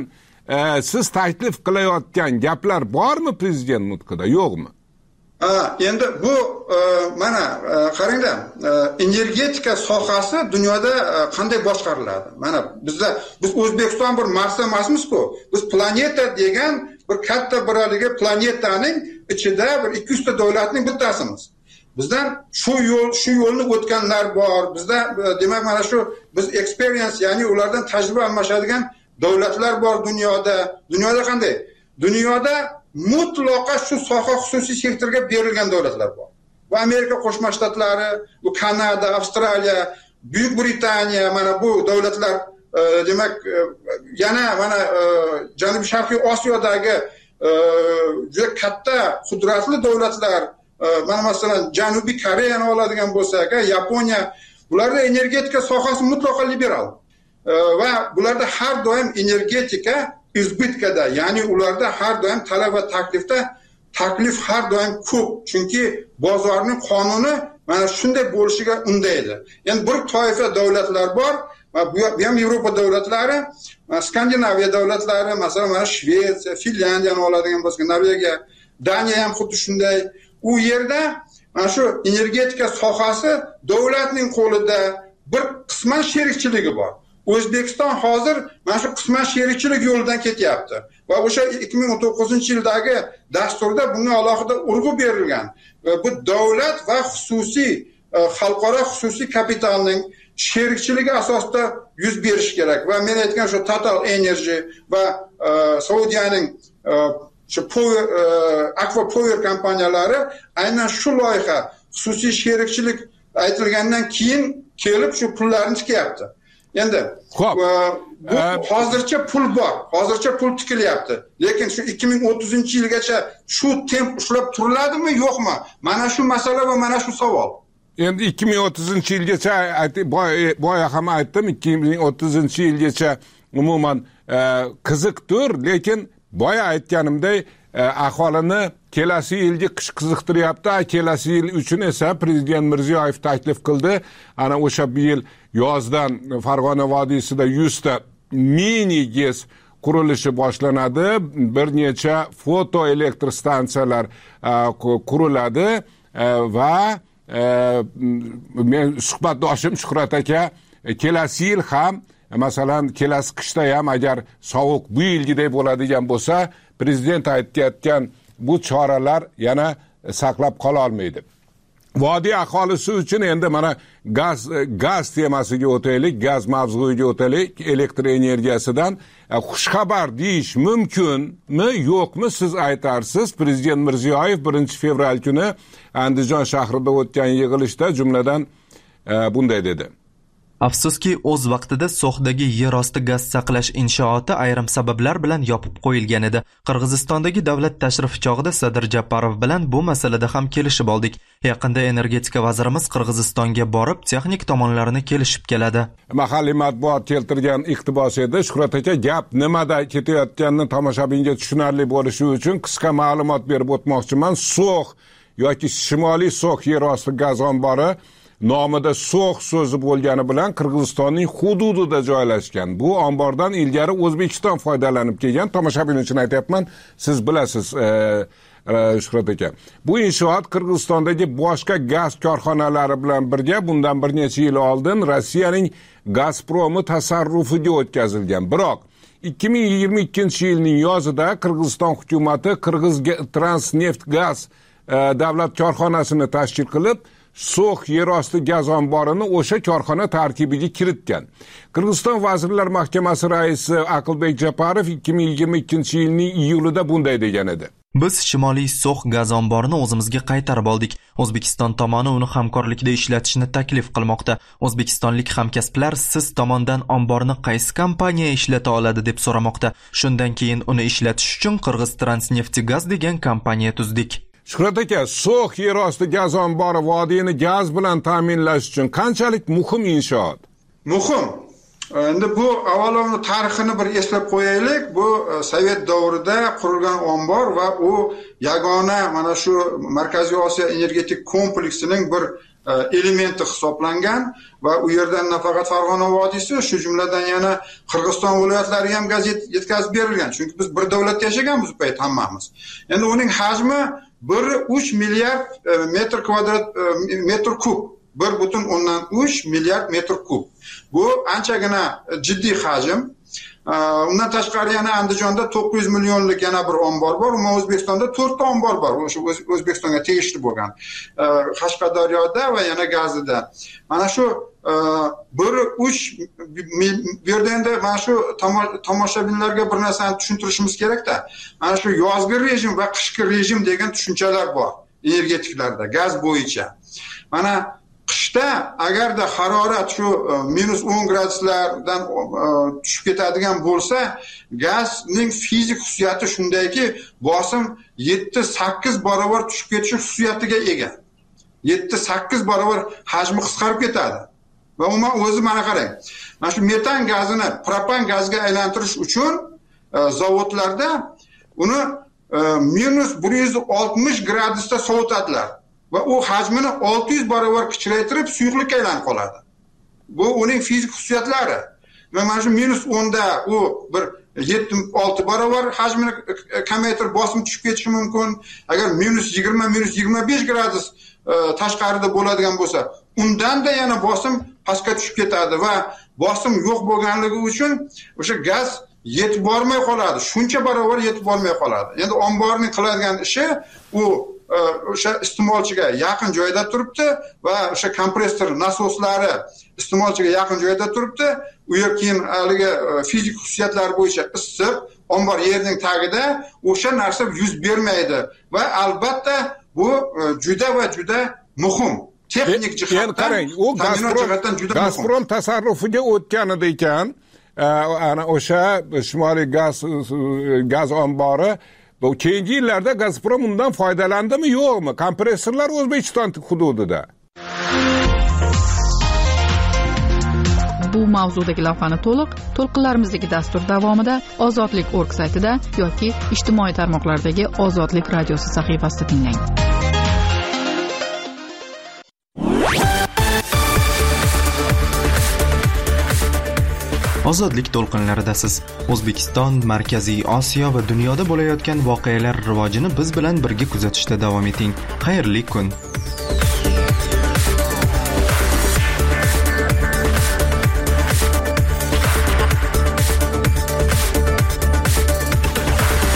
siz taklif qilayotgan gaplar bormi prezident nutqida, yo'qmi? Ha, endi bu mana qaranglar, energetika sohasi dunyoda qanday boshqariladi? Mana bizda biz O'zbekiston bir Mars emasmiz-ku. Biz planeta degan bir katta biraligi planetaning ichida bir ikki yuz ta davlatning bittasimiz. Bizdan shu yo'l, shu yo'lni o'tganlar bor. Bizda demak mana shu biz experience, ya'ni ulardan tajriba almashadigan davlatlar bor dunyoda. Dunyoda qanday? Dunyoda mutlaqo shu soha xususiy sektorga berilgan davlatlar bor. Bu Amerika Qo'shma Shtatlari, bu Kanada, Avstraliya, Buyuk Britaniya, mana bu davlatlar demak yana mana Janubiy Sharqiy Osiyodagi juda katta qudratli davlatlar, mana masalan Janubiy Koreyani oladigan bo'lsak, Yaponiya, bularda energetika sohasi mutlaqo liberal. Va bularda har doim energetika izbitkada, ya'ni ularda har doim talab va taklifda taklif har doim ko'p, chunki bozorning qonuni mana shunday bo'lishiga undaydi. Endi bir toifa davlatlar bor, bu ham Yevropa davlatlari, Skandinaviya davlatlari, masalan mana Shvetsiya, Finlandiyani oladigan bo'lsak, Norvegiya, Daniya ham xuddi shunday. U yerda mana shu energetika sohasi davlatning qo'lida, bir qisman sherikchiligi bor. O'zbekiston hozir mana shu qisman sherikchilik yo'lidan ketyapti va o'sha ikki ming o'n to'qqizinchi yildagi dasturda bunga alohida urg'u berilgan. Bu davlat va xususiy xalqaro xususiy kapitalning sherikchiligi asosida yuz berish kerak va men aytgan shu Total Energy va Saudiyaning shu Power Aqua Power kompaniyalari aynan shu loyiha xususiy sherikchilik aytilgandan keyin kelib shu pullarni tikyapti. endi Xo'p. bu hozircha pul bor, hozircha pul tikilyapti. Lekin shu ikki ming o'ttizinchi yilgacha shu temp ushlab turiladimi, yo'qmi? Mana shu masala va mana shu savol. Endi ikki ming o'ttizinchi yilgacha boya ham aytdim, ikki ming o'ttizinchi yilgacha umuman qiziqdir, lekin boya aytganimdek aholini kelasi yilgi qish qiziqtiryapti. Kelasi yil uchun esa prezident Mirziyoyev taklif qildi. Ana o'sha bu yil yozdan Farg'ona vodiysida yuz ta mini gez qurilishi boshlanadi. Bir necha foto elektr stansiyalar quriladi va men suhbatdoshim Shuhrat aka kelasi yil ham, masalan kelasi qishda ham agar sovuq bu yilgidek bo'ladigan bo'lsa, prezident aytayotgan bu choralar yana saqlab qola olmaydi. Vodiy aholisi uchun endi mana gaz gaz temasiga o'taylik, gaz mavzuiga o'taylik, elektr energiyasidan xushxabar deyish mumkinmi, yo'qmi siz aytarsiz. Prezident Mirziyoyev birinchi fevral kuni Andijon shahrida o'tgan yig'ilishda jumladan bunday dedi. Afsuski, o'z vaqtida So'xdagi yerosti gaz saqlash inshooti ayrim sabablar bilan yopib qo'yilgan edi. Qirg'izistondagi davlat tashrifi chog'ida Sadir Japarov bilan bu masalada ham kelishib oldik. Yaqinda energetika vazirimiz Qirg'izistonga borib, texnik tomonlarini kelishib keladi. Mahalliy matbuot keltirgan iqtibos edi. Shuhrat aka, gap nimada ketayotganini tomoshabinga tushunarli bo'lishi uchun qisqa ma'lumot berib o'tmoqchiman. So'x yoki Shimoliy So'x yerosti gaz ombori nomida So'x so'zi bo'lgani bilan Qirg'izistonning hududida joylashgan. Bu ombordan ilgari O'zbekiston foydalanib kelgan. Tomoshabin uchun aytayapman, siz bilasiz e, e, Shuhrat aka. Bu inshoot Qirg'izistondagi boshqa gaz korxonalari bilan birga bundan bir necha yil oldin Rossiyaning Gazpromi tasarrufiga o'tkazilgan. Biroq ikki ming yigirma ikkinchi yilning yozida Qirg'iziston hukumati Qirg'iz Transneft gaz e, davlat korxonasini tashkil qilib, So'x yerosti gaz omborini o'sha korxona tarkibiga kiritgan. Qirg'iziston Vazirlar Mahkamasi raisi Aqlbek Japarov ikki ming yigirma ikkinchi yilning iyulida bunday degan edi. Biz Shimoliy So'x gaz omborini o'zimizga qaytarib oldik. O'zbekiston tomoni uni hamkorlikda ishlatishni taklif qilmoqda. O'zbekistonlik hamkasblar siz tomondan omborni qaysi kompaniya ishlata oladi deb so'ramoqda. Shundan keyin uni ishlatish uchun Qirg'iz Transneftgaz degan kompaniya tuzdik. Shuhrat aka, So'x yerosti gaz ombori vodiyni gaz bilan ta'minlash uchun qanchalik muhim inshoot? Muhim. Endi bu avvalo tarixini bir eslab qo'yaylik. Bu Sovet davrida qurilgan ombor va u yagona mana shu Markaziy Osiyo energetik kompleksining bir elementi hisoblangan va u yerdan nafaqat Farg'ona vodiysi, shu jumladan yana Qirg'iziston viloyatlari ham gaz yetkazib berilgan. Chunki biz bir davlatda yashaganmiz bu payt hammamiz. Endi uning hajmi bir uch milliard metr kvadrat metr kub. bir butun o'ndan uch milliard metr kub. Bu anchagina jiddiy hajm. Undan tashqari yana Andijonda to'qqiz yuz millionlik yana bir ombor bor. Umuman O'zbekistonda to'rtta ombor bor. O'sha O'zbekistonga tegishli bo'lgan. Qashqadaryoda va yana Gazida. Mana shu bir uch bu yerda endi mana shu tomoshabinlarga bir narsani tushuntirishimiz kerak-da. Mana shu yozgi rejim va qishki rejim degan tushunchalar bor energetiklarda, gaz bo'yicha. Mana qishda agarda harorat shu minus o'n graduslardan tushib ketadigan bo'lsa, gazning fizik xususiyati shundayki, bosim yetti sakkiz barobar tushib ketish xususiyatiga ega. yetti sakkiz barobar hajmi qisqarib ketadi. Va umuman o'zi mana qarang. Mana shu metan gazini propan gazga aylantirish uchun zavodlarda uni minus bir yuz oltmish gradusda sovutadilar. Va u hajmini olti yuz barobar kichraytirib suyuqlikka aylanib qoladi. Bu uning fizik xususiyatlari. Va mana shu minus o'nda u bir yetti olti barobar hajmini kamaytirib bosim tushib ketishi mumkin. Agar minus yigirma minus yigirma besh gradus tashqarida bo'ladigan bo'lsa, undanda yana bosim pastga tushib ketadi va bosim yo'q bo'lganligi uchun o'sha gaz yetib bormay qoladi. Shuncha barobar yetib bormay qoladi. Endi omborning qiladigan ishi u o'sha iste'molchiga yaqin joyda turibdi va o'sha kompressor nasoslari iste'molchiga yaqin joyda turibdi. U yer keyin haligi fizik xususiyatlari bo'yicha issiq, ombor yerning tagida o'sha narsa yuz bermaydi va albatta bu juda va juda muhim. texnik jihatdan qarang, u Gazprom Gazprom tasarrufiga o'tganida ekan, ana o'sha Shimoliy gaz gaz ombori keyingi yillarda Gazprom undan foydalandimi yo'qmi? Kompressorlar O'zbekiston hududida. Bu mavzudagi lavhani to'liq to'lqinlarimizdagi dastur davomida ozodlik nokta org saytida yoki ijtimoiy tarmoqlardagi Ozodlik radiosi sahifasida tinglang. Ozodlik to'lqinlaridasiz. O'zbekiston, Markaziy Osiyo va dunyoda bo'layotgan voqealar rivojini biz bilan birga kuzatishda davom eting. Xayrli kun.